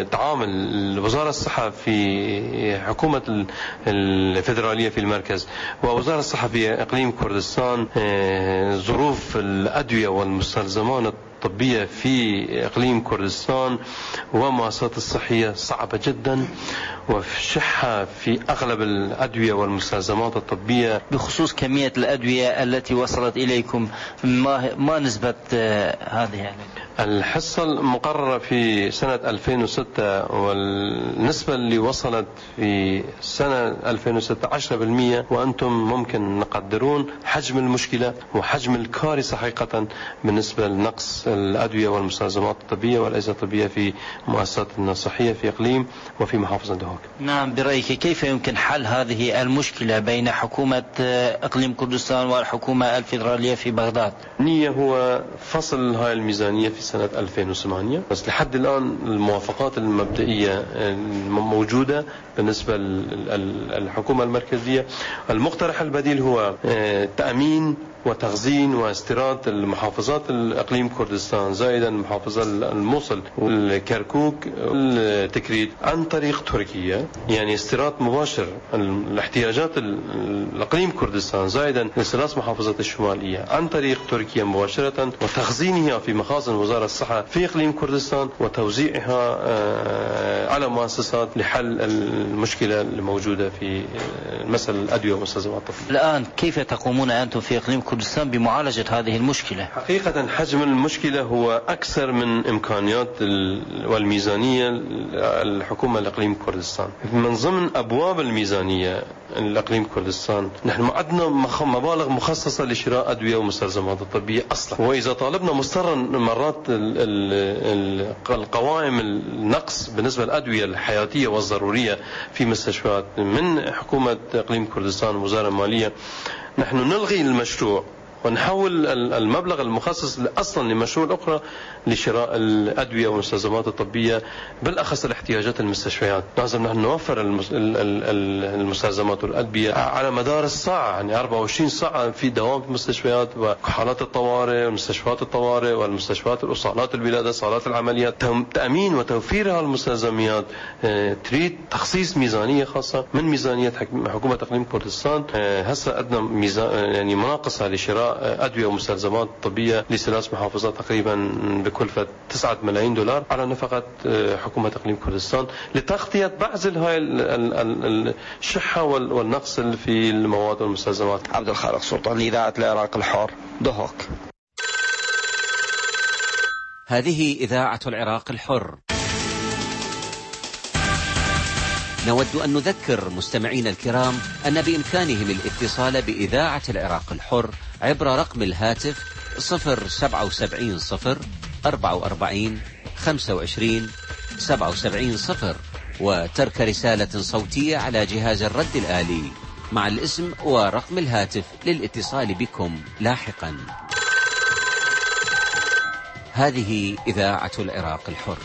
تعامل وزارة الصحة في حكومة الفيدرالية في المركز ووزارة الصحة في إقليم كردستان، ظروف الأدوية والمستلزمات الطبية في إقليم كردستان ومؤسسات الصحية صعبة جدا، وشحة في أغلب الأدوية والمستلزمات الطبية. بخصوص كمية الأدوية التي وصلت إليكم، ما, ما نسبة هذه يعني؟ الحصة المقررة في سنة ألفين وستة والنسبة اللي وصلت في سنة ألفين وستة عشرة بالمئة، وأنتم ممكن نقدرون حجم المشكلة وحجم الكارثة حقيقة بالنسبة لنقص الأدوية والمستلزمات الطبية والأجهزة الطبية في مؤسسات الصحية في إقليم وفي محافظة دهوك. نعم، برأيك كيف يمكن حل هذه المشكلة بين حكومة إقليم كردستان والحكومة الفيدرالية في بغداد؟ نية هو فصل هاي الميزانية في سنة ألفين وثمانية، بس لحد الآن الموافقات المبدئية موجودة بالنسبة للحكومة المركزية. المقترح البديل هو تأمين وتخزين واستيراد المحافظات الإقليم كردستان زائدا محافظة الموصل والكركوك والتكريت عن طريق تركيا، يعني استيراد مباشر الاحتياجات الإقليم كردستان زائدا لثلاث محافظات الشمالية عن طريق تركيا مباشرة، وتخزينها في مخازن وزارة الصحة في إقليم كردستان وتوزيعها على مؤسسات لحل المشكلة الموجودة في مسألة الأدوية والمستلزمات الطبية. الآن كيف تقومون أنتم في إقليم كردستان بمعالجة هذه المشكلة؟ حقيقة حجم المشكلة هو أكثر من إمكانيات والميزانية الحكومة الإقليم كردستان. من ضمن أبواب الميزانية الإقليم كردستان نحن ما عندنا مبالغ مخصصة لشراء أدوية ومستلزمات الطبية أصلا، وإذا طالبنا مسترا مرات القوائم النقص بالنسبة للأدوية الحياتية والضرورية في مستشفيات من حكومة إقليم كردستان ووزارة المالية، نحن نلغي المشروع ونحول المبلغ المخصص أصلا لمشروع أخرى لشراء الأدوية والمستلزمات الطبية، بالأخص الاحتياجات المستشفيات. لازم نحن نوفر المستلزمات والأدوية على مدار الساعة، يعني أربعة وعشرين ساعة في دوام في المستشفيات وحالات الطوارئ والمستشفيات الطوارئ والمستشفيات الصالات الولادة صالات العمليات. تأمين وتوفير هالمستلزمات تريد تخصيص ميزانية خاصة من ميزانية حكومة إقليم كردستان. هسه عندنا ميزان يعني مناقصة لشراء أدوية ومستلزمات طبية لثلاث محافظات تقريبا بكلفة تسعة ملايين دولار على نفقة حكومة إقليم كردستان لتغطية بعض هاي الشحة والنقص في المواد والمستلزمات. عبد الخالق سلطان، إذاعة العراق الحر، دهوك. هذه إذاعة العراق الحر. نود أن نذكر مستمعين الكرام أن بإمكانهم الاتصال بإذاعة العراق الحر عبر رقم الهاتف صفر سبعة وسبعين صفر أربعة وأربعين خمسة وعشرين سبعة وسبعين صفر وترك رسالة صوتية على جهاز الرد الآلي مع الاسم ورقم الهاتف للاتصال بكم لاحقا. هذه إذاعة العراق الحر.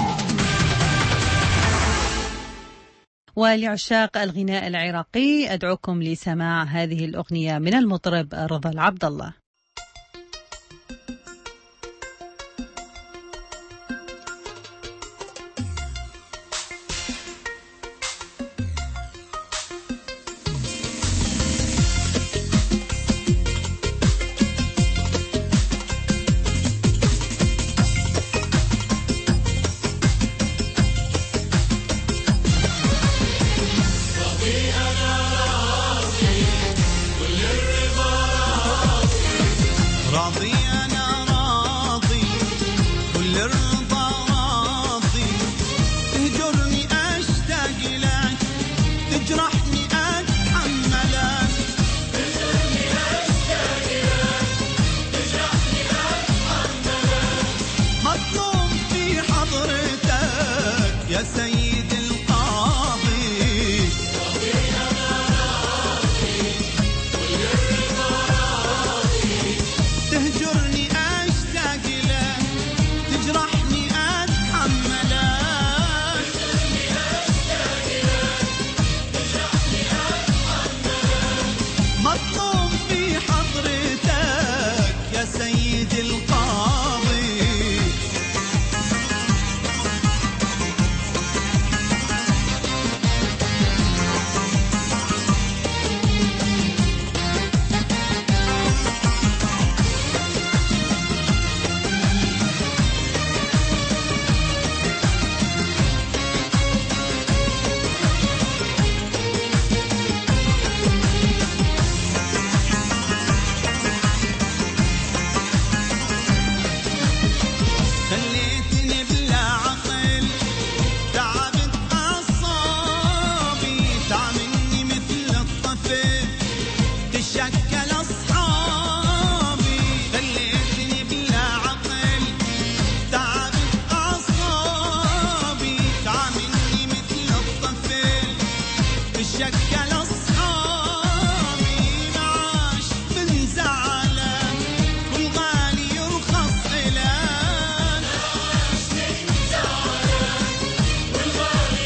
ولعشاق الغناء العراقي أدعوكم لسماع هذه الأغنية من المطرب رضا العبد الله.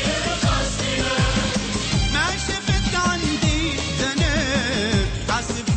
ما شفت عندي ذنب حاسب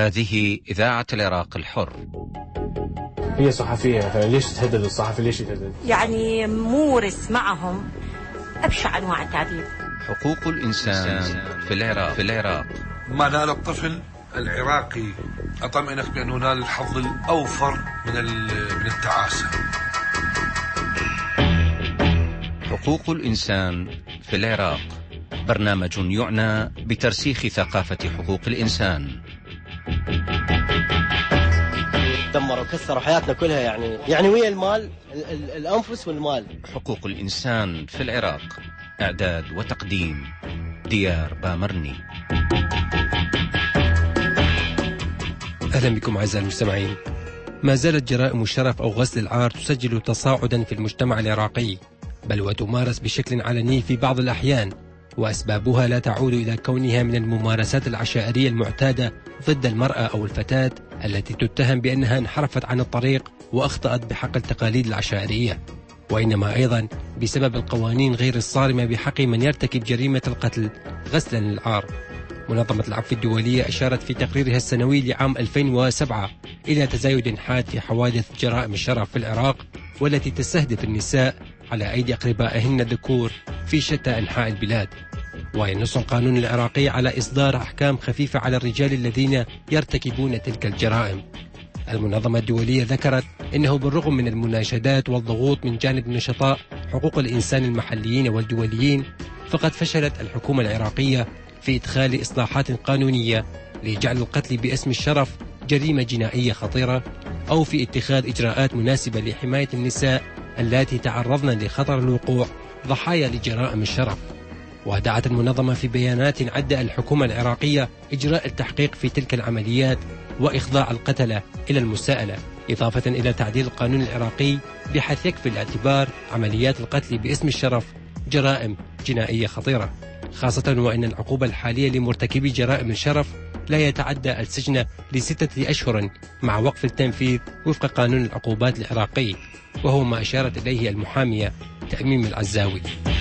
هذه إذاعة العراق الحر. هي صحفية، ليش تهدد الصحفي؟ ليش يتهدد؟ يعني مورس معهم أبشع أنواع التعذيب. حقوق الإنسان في العراق في العراق ما نال الطفل العراقي أطمئنك بأنه نال الحظ الأوفر من من التعاسة. حقوق الإنسان في العراق برنامج يعنى بترسيخ ثقافة حقوق الإنسان. دمروا وكسروا حياتنا كلها، يعني يعني ويا المال، الأنفس والمال. حقوق الإنسان في العراق، إعداد وتقديم ديار بامرني. أهلا بكم أعزائي المستمعين. ما زالت جرائم الشرف أو غسل العار تسجل تصاعدا في المجتمع العراقي، بل وتمارس بشكل علني في بعض الأحيان، وأسبابها لا تعود إلى كونها من الممارسات العشائرية المعتادة ضد المرأة أو الفتاة التي تتهم بأنها انحرفت عن الطريق وأخطأت بحق التقاليد العشائرية، وإنما أيضا بسبب القوانين غير الصارمة بحق من يرتكب جريمة القتل غسلا للعار. منظمة العفو الدولية أشارت في تقريرها السنوي لعام ألفين وسبعة إلى تزايد حاد في حوادث جرائم الشرف في العراق، والتي تستهدف النساء على أيدي أقربائهن الذكور في شتى أنحاء البلاد. وينص القانون العراقي على إصدار أحكام خفيفة على الرجال الذين يرتكبون تلك الجرائم. المنظمة الدولية ذكرت أنه بالرغم من المناشدات والضغوط من جانب نشطاء حقوق الإنسان المحليين والدوليين، فقد فشلت الحكومة العراقية في إدخال إصلاحات قانونية لجعل القتل باسم الشرف جريمة جنائية خطيرة، أو في اتخاذ إجراءات مناسبة لحماية النساء اللاتي تعرضن لخطر الوقوع ضحايا لجرائم الشرف. ودعت المنظمة في بيانات عدة الحكومة العراقية إجراء التحقيق في تلك العمليات وإخضاع القتلة إلى المساءلة، إضافة إلى تعديل القانون العراقي بحيث يكفي الاعتبار عمليات القتل باسم الشرف جرائم جنائية خطيرة، خاصة وأن العقوبة الحالية لمرتكبي جرائم الشرف لا يتعدى السجن لستة أشهر مع وقف التنفيذ وفق قانون العقوبات العراقي، وهو ما أشارت إليه المحامية تأميم العزاوي.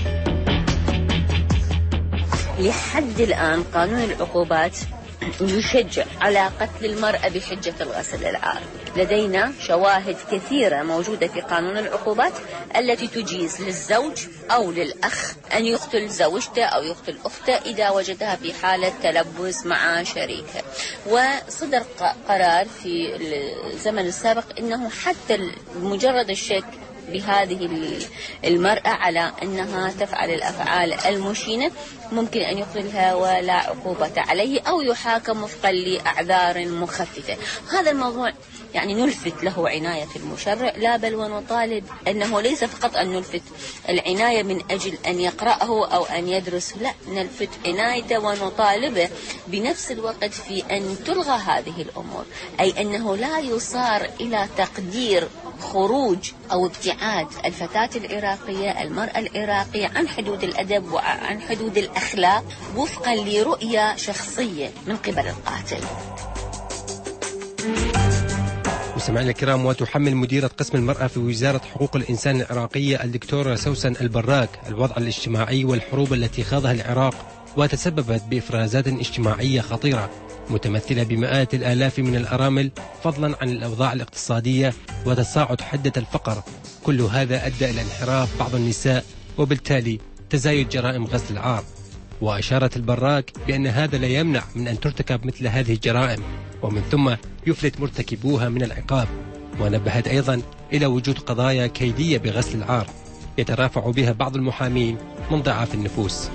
لحد الآن قانون العقوبات يشجع على قتل المرأة بحجة الغسل العار. لدينا شواهد كثيرة موجودة في قانون العقوبات التي تجيز للزوج أو للأخ أن يقتل زوجته أو يقتل أخته إذا وجدها في حالة تلبس مع شريكه. وصدر قرار في الزمن السابق أنه حتى مجرد الشك بهذه المرأة على أنها تفعل الأفعال المشينة ممكن أن يقتلها ولا عقوبة عليه أو يحاكم وفقا لأعذار مخففة. هذا الموضوع يعني نلفت له عناية المشرع، لا بل ونطالب أنه ليس فقط أن نلفت العناية من أجل أن يقرأه أو أن يدرسه، لا، نلفت عنايته ونطالبه بنفس الوقت في أن تلغى هذه الأمور، أي أنه لا يصار إلى تقدير خروج أو ابتعاد الفتاة العراقية المرأة العراقية عن حدود الأدب وعن حدود الأخلاق وفقا لرؤية شخصية من قبل القاتل. مستمعينا الكرام، وتحمل مديرة قسم المرأة في وزارة حقوق الإنسان العراقية الدكتورة سوسن البراك الوضع الاجتماعي والحروب التي خاضها العراق وتسببت بإفرازات اجتماعية خطيرة متمثلة بمئات الآلاف من الأرامل، فضلا عن الأوضاع الاقتصادية وتصاعد حدة الفقر. كل هذا أدى إلى انحراف بعض النساء وبالتالي تزايد جرائم غسل العار. وأشارت البراك بأن هذا لا يمنع من أن ترتكب مثل هذه الجرائم ومن ثم يفلت مرتكبوها من العقاب. ونبهت أيضا إلى وجود قضايا كيدية بغسل العار يترافع بها بعض المحامين من ضعاف النفوس.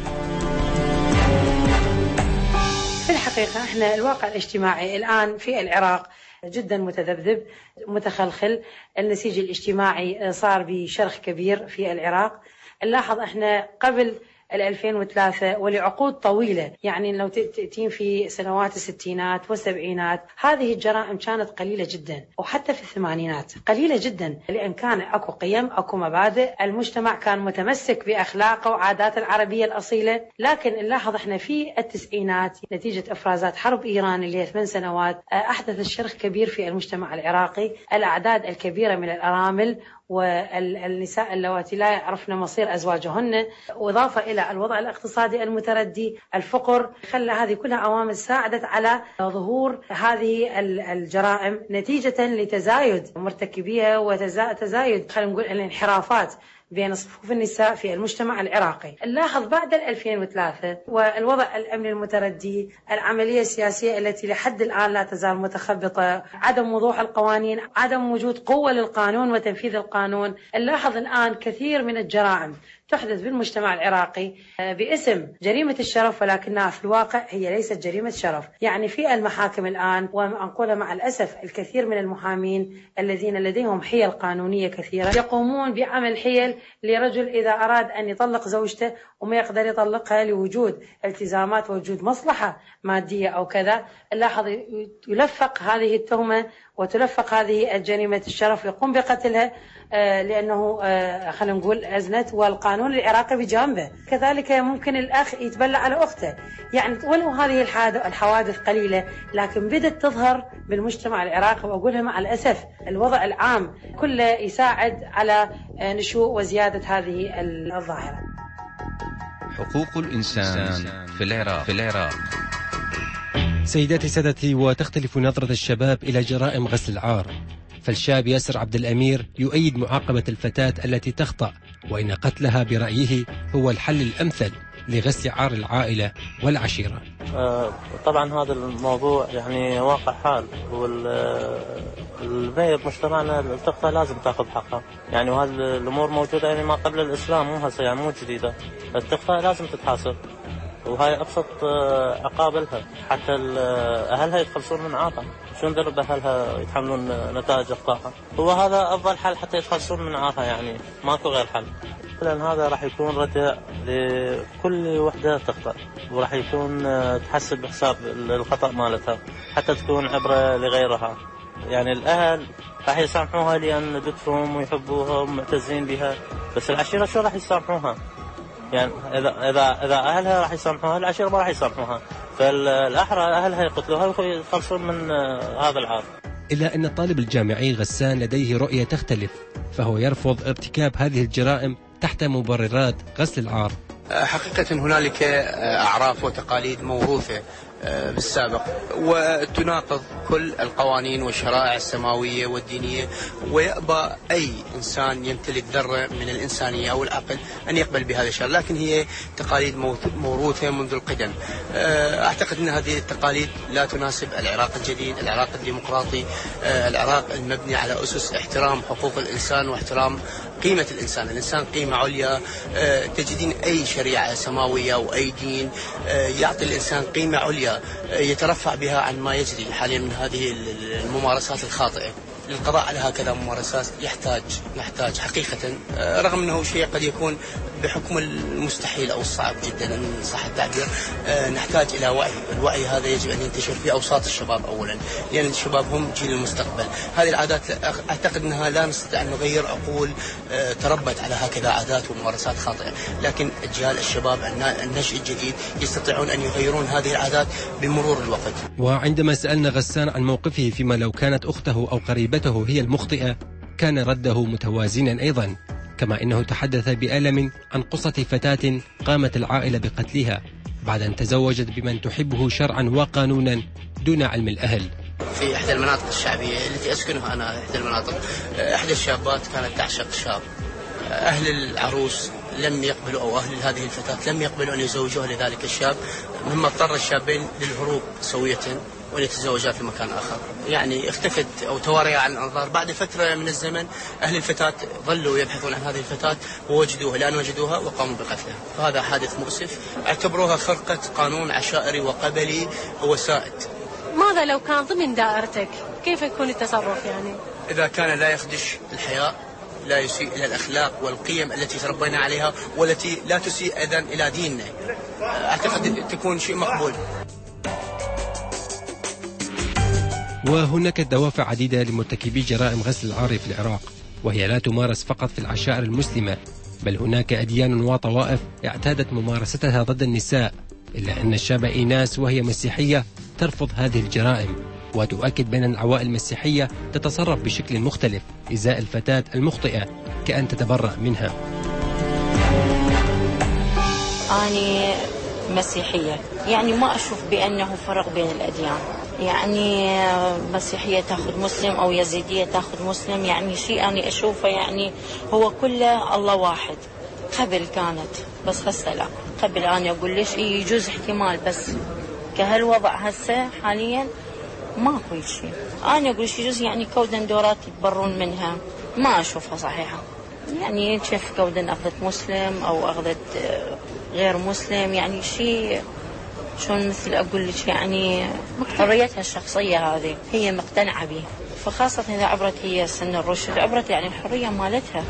في الحقيقة احنا الواقع الاجتماعي الآن في العراق جدا متذبذب متخلخل. النسيج الاجتماعي صار بشرخ كبير في العراق. نلاحظ احنا قبل ألفين وثلاثة ولعقود طويلة، يعني لو تأتين في سنوات الستينات والسبعينات هذه الجرائم كانت قليلة جدا، وحتى في الثمانينات قليلة جدا، لأن كان أكو قيم أكو مبادئ، المجتمع كان متمسك بأخلاقه وعادات العربية الأصيلة. لكن نلاحظ احنا في التسعينات نتيجة إفرازات حرب إيران اللي هي ثمان سنوات أحدث شرخ كبير في المجتمع العراقي، الأعداد الكبيرة من الأرامل والنساء اللواتي لا يعرفن مصير أزواجهن، وإضافة إلى الوضع الاقتصادي المتردي، الفقر، خلى هذه كلها عوامل ساعدت على ظهور هذه الجرائم نتيجة لتزايد مرتكبيها وتزايد خلينا نقول الانحرافات بين صفوف النساء في المجتمع العراقي. نلاحظ بعد ألفين وثلاثة والوضع الأمني المتردي، العملية السياسية التي لحد الآن لا تزال متخبطة، عدم وضوح القوانين، عدم وجود قوة للقانون وتنفيذ القانون. نلاحظ الآن كثير من الجرائم تحدث بالمجتمع العراقي باسم جريمة الشرف، ولكنها في الواقع هي ليست جريمة شرف. يعني في المحاكم الآن، وأنقلها مع الأسف، الكثير من المحامين الذين لديهم حيل قانونية كثيرة يقومون بعمل حيل لرجل إذا أراد أن يطلق زوجته وما يقدر يطلقها لوجود التزامات ووجود مصلحة مادية أو كذا. نلاحظ يلفق هذه التهمة وتلفق هذه الجريمة الشرف، يقوم بقتلها لأنه خلينا نقول أزنت والقانون العراقي بجانبه. كذلك ممكن الأخ يتبلى على أخته. يعني ولو هذه الحوادث قليلة لكن بدأت تظهر بالمجتمع العراقي، وأقولها مع الأسف الوضع العام كله يساعد على نشوء وزيادة هذه الظاهرة. حقوق الإنسان في العراق في العراق سيداتي سادتي، وتختلف نظرة الشباب إلى جرائم غسل العار. فالشاب ياسر عبد الأمير يؤيد معاقبة الفتاة التي تخطأ، وإن قتلها برأيه هو الحل الأمثل لغسل عار العائلة والعشيرة. آه طبعا هذا الموضوع يعني واقع حال، والبنية بمجتمعنا التخطى لازم تأخذ حقها يعني، وهذه الأمور موجودة يعني ما قبل الإسلام، مو هسه يعني مو جديدة. التخطى لازم تتحاسب، وهاي أبسط عقاب لها، حتى أهلها يتخلصون من عاطها. شو ندرب أهلها يتحملون نتائج أخطائها؟ هو هذا أفضل حل حتى يتخلصون من عاطها يعني، ماكو غير حل. لأن هذا راح يكون ردع لكل وحدة تخطأ، وراح يكون تحسب حساب الخطأ مالتها حتى تكون عبرة لغيرها. يعني الأهل راح يسامحوها لأن دتهم ويحبوها ومعتزين بها، بس العشيرة شو راح يسامحوها؟ يعني إذا إذا إذا أهلها راح يسامحوها، العشيرة ما راح يسامحوها، فالأحرى أهلها يقتلوها ويخلصون من هذا العار. إلا أن الطالب الجامعي غسان لديه رؤية تختلف، فهو يرفض ارتكاب هذه الجرائم تحت مبررات غسل العار. حقيقة هنالك أعراف وتقاليد موروثة بالسابق وتناقض كل القوانين والشرائع السماوية والدينية، ويأبى أي إنسان يمتلك ذرة من الإنسانية أو العقل أن يقبل بهذا الشر، لكن هي تقاليد موروثة منذ القدم. أعتقد أن هذه التقاليد لا تناسب العراق الجديد، العراق الديمقراطي، العراق المبني على أسس احترام حقوق الإنسان واحترام قيمة الإنسان. الإنسان قيمة عليا، تجدين أي شريعة سماوية أو أي دين يعطي الإنسان قيمة عليا يترفع بها عن ما يجري حاليا من هذه الممارسات الخاطئة. للقضاء على هكذا ممارسات يحتاج نحتاج حقيقة، رغم أنه شيء قد يكون بحكم المستحيل أو الصعب جدا إن صح التعبير، نحتاج إلى وعي. الوعي هذا يجب أن ينتشر في أوساط الشباب أولا، لأن الشباب هم جيل المستقبل. هذه العادات أعتقد أنها لا نستطيع أن نغير عقول تربت على هكذا عادات وممارسات خاطئة، لكن أجيال الشباب النشء الجديد يستطيعون أن يغيرون هذه العادات بمرور الوقت. وعندما سألنا غسان عن موقفه فيما لو كانت أخته أو قريبته هي المخطئة، كان رده متوازنا أيضا، كما إنه تحدث بألم عن قصة فتاة قامت العائلة بقتلها بعد أن تزوجت بمن تحبه شرعا وقانونا دون علم الأهل. في إحدى المناطق الشعبية التي أسكنها أنا، إحدى المناطق، إحدى الشابات كانت تعشق شاب. أهل العروس لم يقبلوا، أو أهل هذه الفتاة لم يقبلوا أن يزوجوها لذلك الشاب، مما اضطر الشابين للهروب سوية وليتزوجا في مكان آخر. يعني اختفت أو تواريا عن الأنظار. بعد فترة من الزمن أهل الفتاة ظلوا يبحثون عن هذه الفتاة ووجدوها، لأن وجدوها وقاموا بقتلها. فهذا حادث مؤسف، اعتبروها خرقة قانون عشائري وقبلي وسائد. ماذا لو كان ضمن دائرتك؟ كيف يكون التصرف يعني؟ إذا كان لا يخدش الحياء، لا يسيء إلى الأخلاق والقيم التي تربينا عليها، والتي لا تسيء أيضا إلى ديننا، أعتقد تكون شيء مقبول. وهناك دوافع عديدة لمرتكبي جرائم غسل العار في العراق، وهي لا تمارس فقط في العشائر المسلمة، بل هناك أديان وطوائف اعتادت ممارستها ضد النساء، إلا أن الشابة إيناس وهي مسيحية ترفض هذه الجرائم، وتؤكد بأن العوائل المسيحية تتصرف بشكل مختلف إزاء الفتاة المخطئة كأن تتبرأ منها. أنا مسيحية، يعني ما أشوف بأنه فرق بين الأديان، يعني مسيحية تأخذ مسلم أو يزيدية تأخذ مسلم، يعني شيء أنا أشوفه يعني هو كله الله واحد. قبل كانت بس هسه لا، قبل أنا أقول ليش يجوز احتمال، بس كهالوضع هسه حاليا ماكو شيء. أنا أقول شيء يجوز يعني كودن دورات يتبرون منها، ما أشوفها صحيحة. يعني كيف كودن أخذت مسلم أو أخذت غير مسلم، يعني شيء شلون مثل أقول لك يعني حريتها الشخصية هذه هي مقتنعة به، فخاصة إذا عبرت هي سن الرشد، عبرت يعني الحرية مالتها.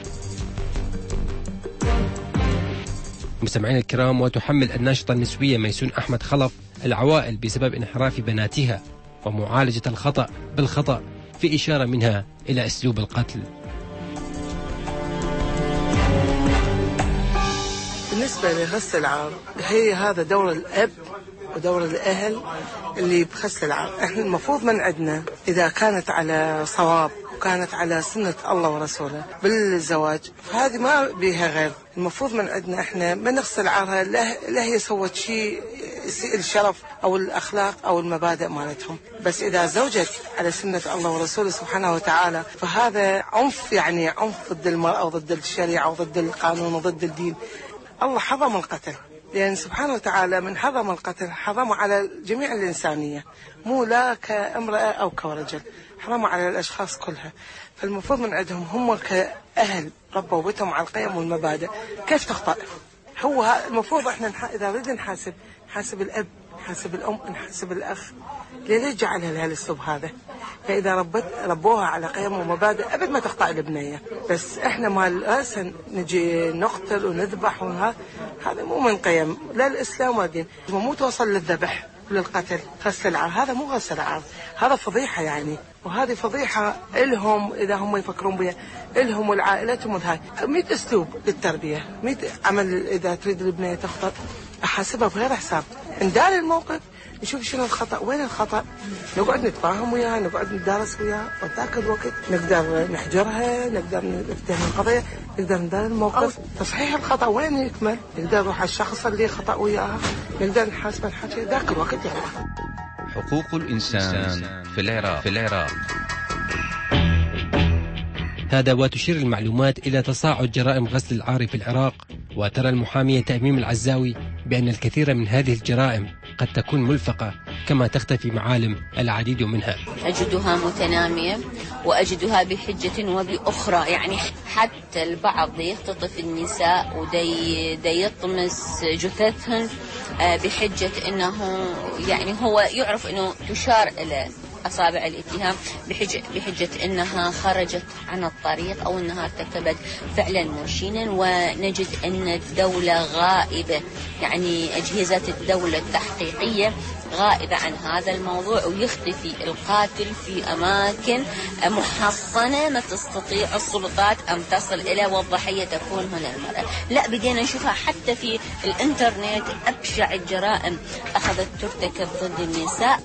مستمعين الكرام، وتحمل الناشطة النسوية ميسون أحمد خلف العوائل بسبب انحراف بناتها ومعالجة الخطأ بالخطأ، في إشارة منها إلى أسلوب القتل. بالنسبة لغسل العار، هي هذا دور الأب ودور الأهل اللي بغسل العار. احنا المفروض من عندنا إذا كانت على صواب وكانت على سنة الله ورسوله بالزواج، فهذه ما بيها غير. المفروض من عندنا احنا ما نغسل عارها، لا هي سوت شيء يسيء الشرف أو الأخلاق أو المبادئ مالتهم، بس إذا زوجت على سنة الله ورسوله سبحانه وتعالى فهذا عنف، يعني عنف ضد المرأة وضد الشريعة وضد القانون وضد الدين. الله حرم القتل، لأن سبحانه وتعالى من حرم القتل حرم على جميع الإنسانية، مو لا كامرأة أو كرجل، حرم على الأشخاص كلها. فالمفروض من عندهم هم كأهل ربوا بيتهم على القيم والمبادئ، كيف تخطأ؟ هو المفروض احنا إذا بدنا نحاسب، نحاسب الأب، نحاسب الأم، نحاسب الأخ، ليه جعلها لها الأسلوب هذا؟ فإذا ربت ربوها على قيم ومبادئ أبد ما تخطأ البنية. بس إحنا مال رأسا نجي نقتل ونذبح وها، هذا مو من قيم لا الإسلام ولا الدين. مو توصل للذبح للقتل، غسل العار هذا مو غسل العار، هذا فضيحة يعني، وهذه فضيحة إلهم إذا هم يفكرون بها، إلهم والعائلتهم وهاي. ميت أسلوب للتربية، ميت عمل إذا تريد البنية تخطأ أحاسبها بغير حساب، ندار الموقف نشوف شنو الخطأ، وين الخطأ، نقعد نتفاهم وياها، نقعد ندرس وياها، وذاك الوقت نقدر نحجرها، نقدر نفتهم القضية، نقدر ندار الموقف، تصحيح الخطأ وين يكمل، نقدر نروح على الشخص اللي خطأ وياها، نقدر نحاسب الحكي ذاك الوقت يعني. حقوق الإنسان في العراق في العراق هذا وتشير المعلومات إلى تصاعد جرائم غسل العار في العراق. وترى المحامية تأميم العزاوي بأن الكثير من هذه الجرائم قد تكون ملفقة، كما تختفي معالم العديد منها. أجدها متنامية وأجدها بحجة وبأخرى، يعني حتى البعض يختطف النساء ودي يطمس جثثهن بحجة أنه يعني هو يعرف أنه تشار إلى أصابع الاتهام بحجة, بحجة أنها خرجت عن الطريق أو أنها ارتكبت فعلا مشينا، ونجد أن الدولة غائبة، يعني أجهزة الدولة التحقيقية غائبة عن هذا الموضوع، ويختفي القاتل في أماكن محصنة ما تستطيع السلطات أن تصل إلى، والضحية تكون هنا المرأة. لا، بدينا نشوفها حتى في الإنترنت، أبشع الجرائم أخذت ترتكب ضد النساء.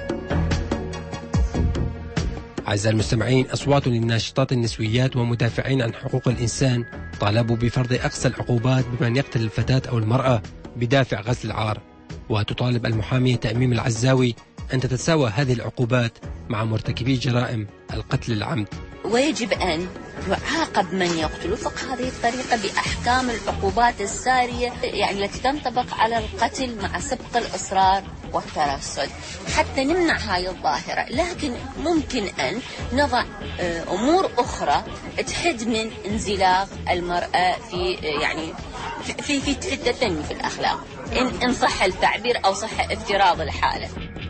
أعزائي المستمعين، أصوات للناشطات النسويات ومدافعين عن حقوق الإنسان طالبوا بفرض أقصى العقوبات بمن يقتل الفتاة أو المرأة بدافع غسل العار. وتطالب المحامية تأميم العزاوي أن تتساوى هذه العقوبات مع مرتكبي جرائم القتل العمد. ويجب أن يعاقب من يقتل وفق هذه الطريقة بأحكام العقوبات السارية، يعني التي تنطبق على القتل مع سبق الإصرار والترصد، حتى نمنع هاي الظاهرة. لكن ممكن أن نضع أمور أخرى تحد من انزلاق المرأة في يعني في في في التدني في الأخلاق، إن إن صح التعبير أو صح افتراض الحالة.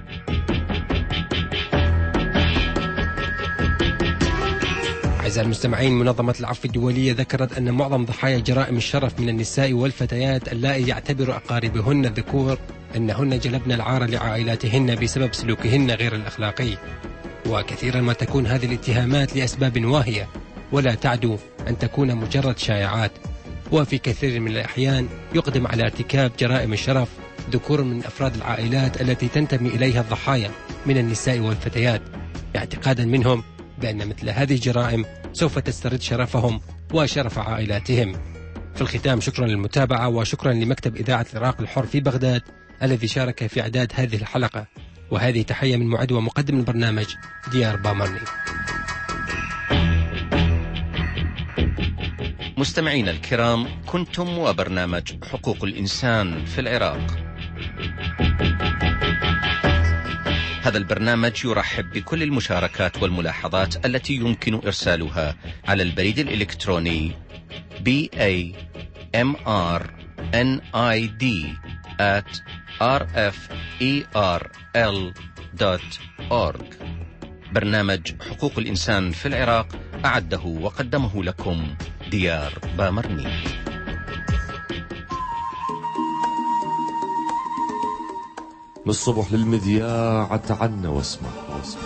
أعزائي المستمعين، منظمة العفو الدولية ذكرت أن معظم ضحايا جرائم الشرف من النساء والفتيات اللائي يعتبر أقاربهن الذكور أنهن جلبن العار لعائلاتهن بسبب سلوكهن غير الأخلاقي. وكثيرا ما تكون هذه الاتهامات لأسباب واهية ولا تعدو أن تكون مجرد شائعات، وفي كثير من الأحيان يقدم على ارتكاب جرائم الشرف ذكور من أفراد العائلات التي تنتمي إليها الضحايا، من النساء والفتيات، اعتقادا منهم بأن مثل هذه الجرائم سوف تسترد شرفهم وشرف عائلاتهم. في الختام شكرا للمتابعة، وشكرا لمكتب إذاعة العراق الحر في بغداد الذي شارك في إعداد هذه الحلقة، وهذه تحية من معد ومقدم البرنامج ديار بامرني. مستمعينا الكرام، كنتم وبرنامج حقوق الإنسان في العراق. هذا البرنامج يرحب بكل المشاركات والملاحظات التي يمكن إرسالها على البريد الإلكتروني بي إيه إم آر إن آي دي آت آر إف إي آر إل دوت أورغ. برنامج حقوق الإنسان في العراق أعده وقدمه لكم ديار بامرني. من الصبح للمذياع تعنا واسمع واسمع،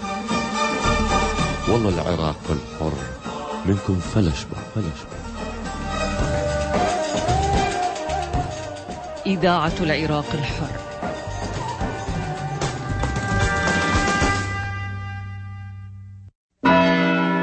والله العراق الحر منكم فلشبع فلشبع. إذاعة العراق الحر.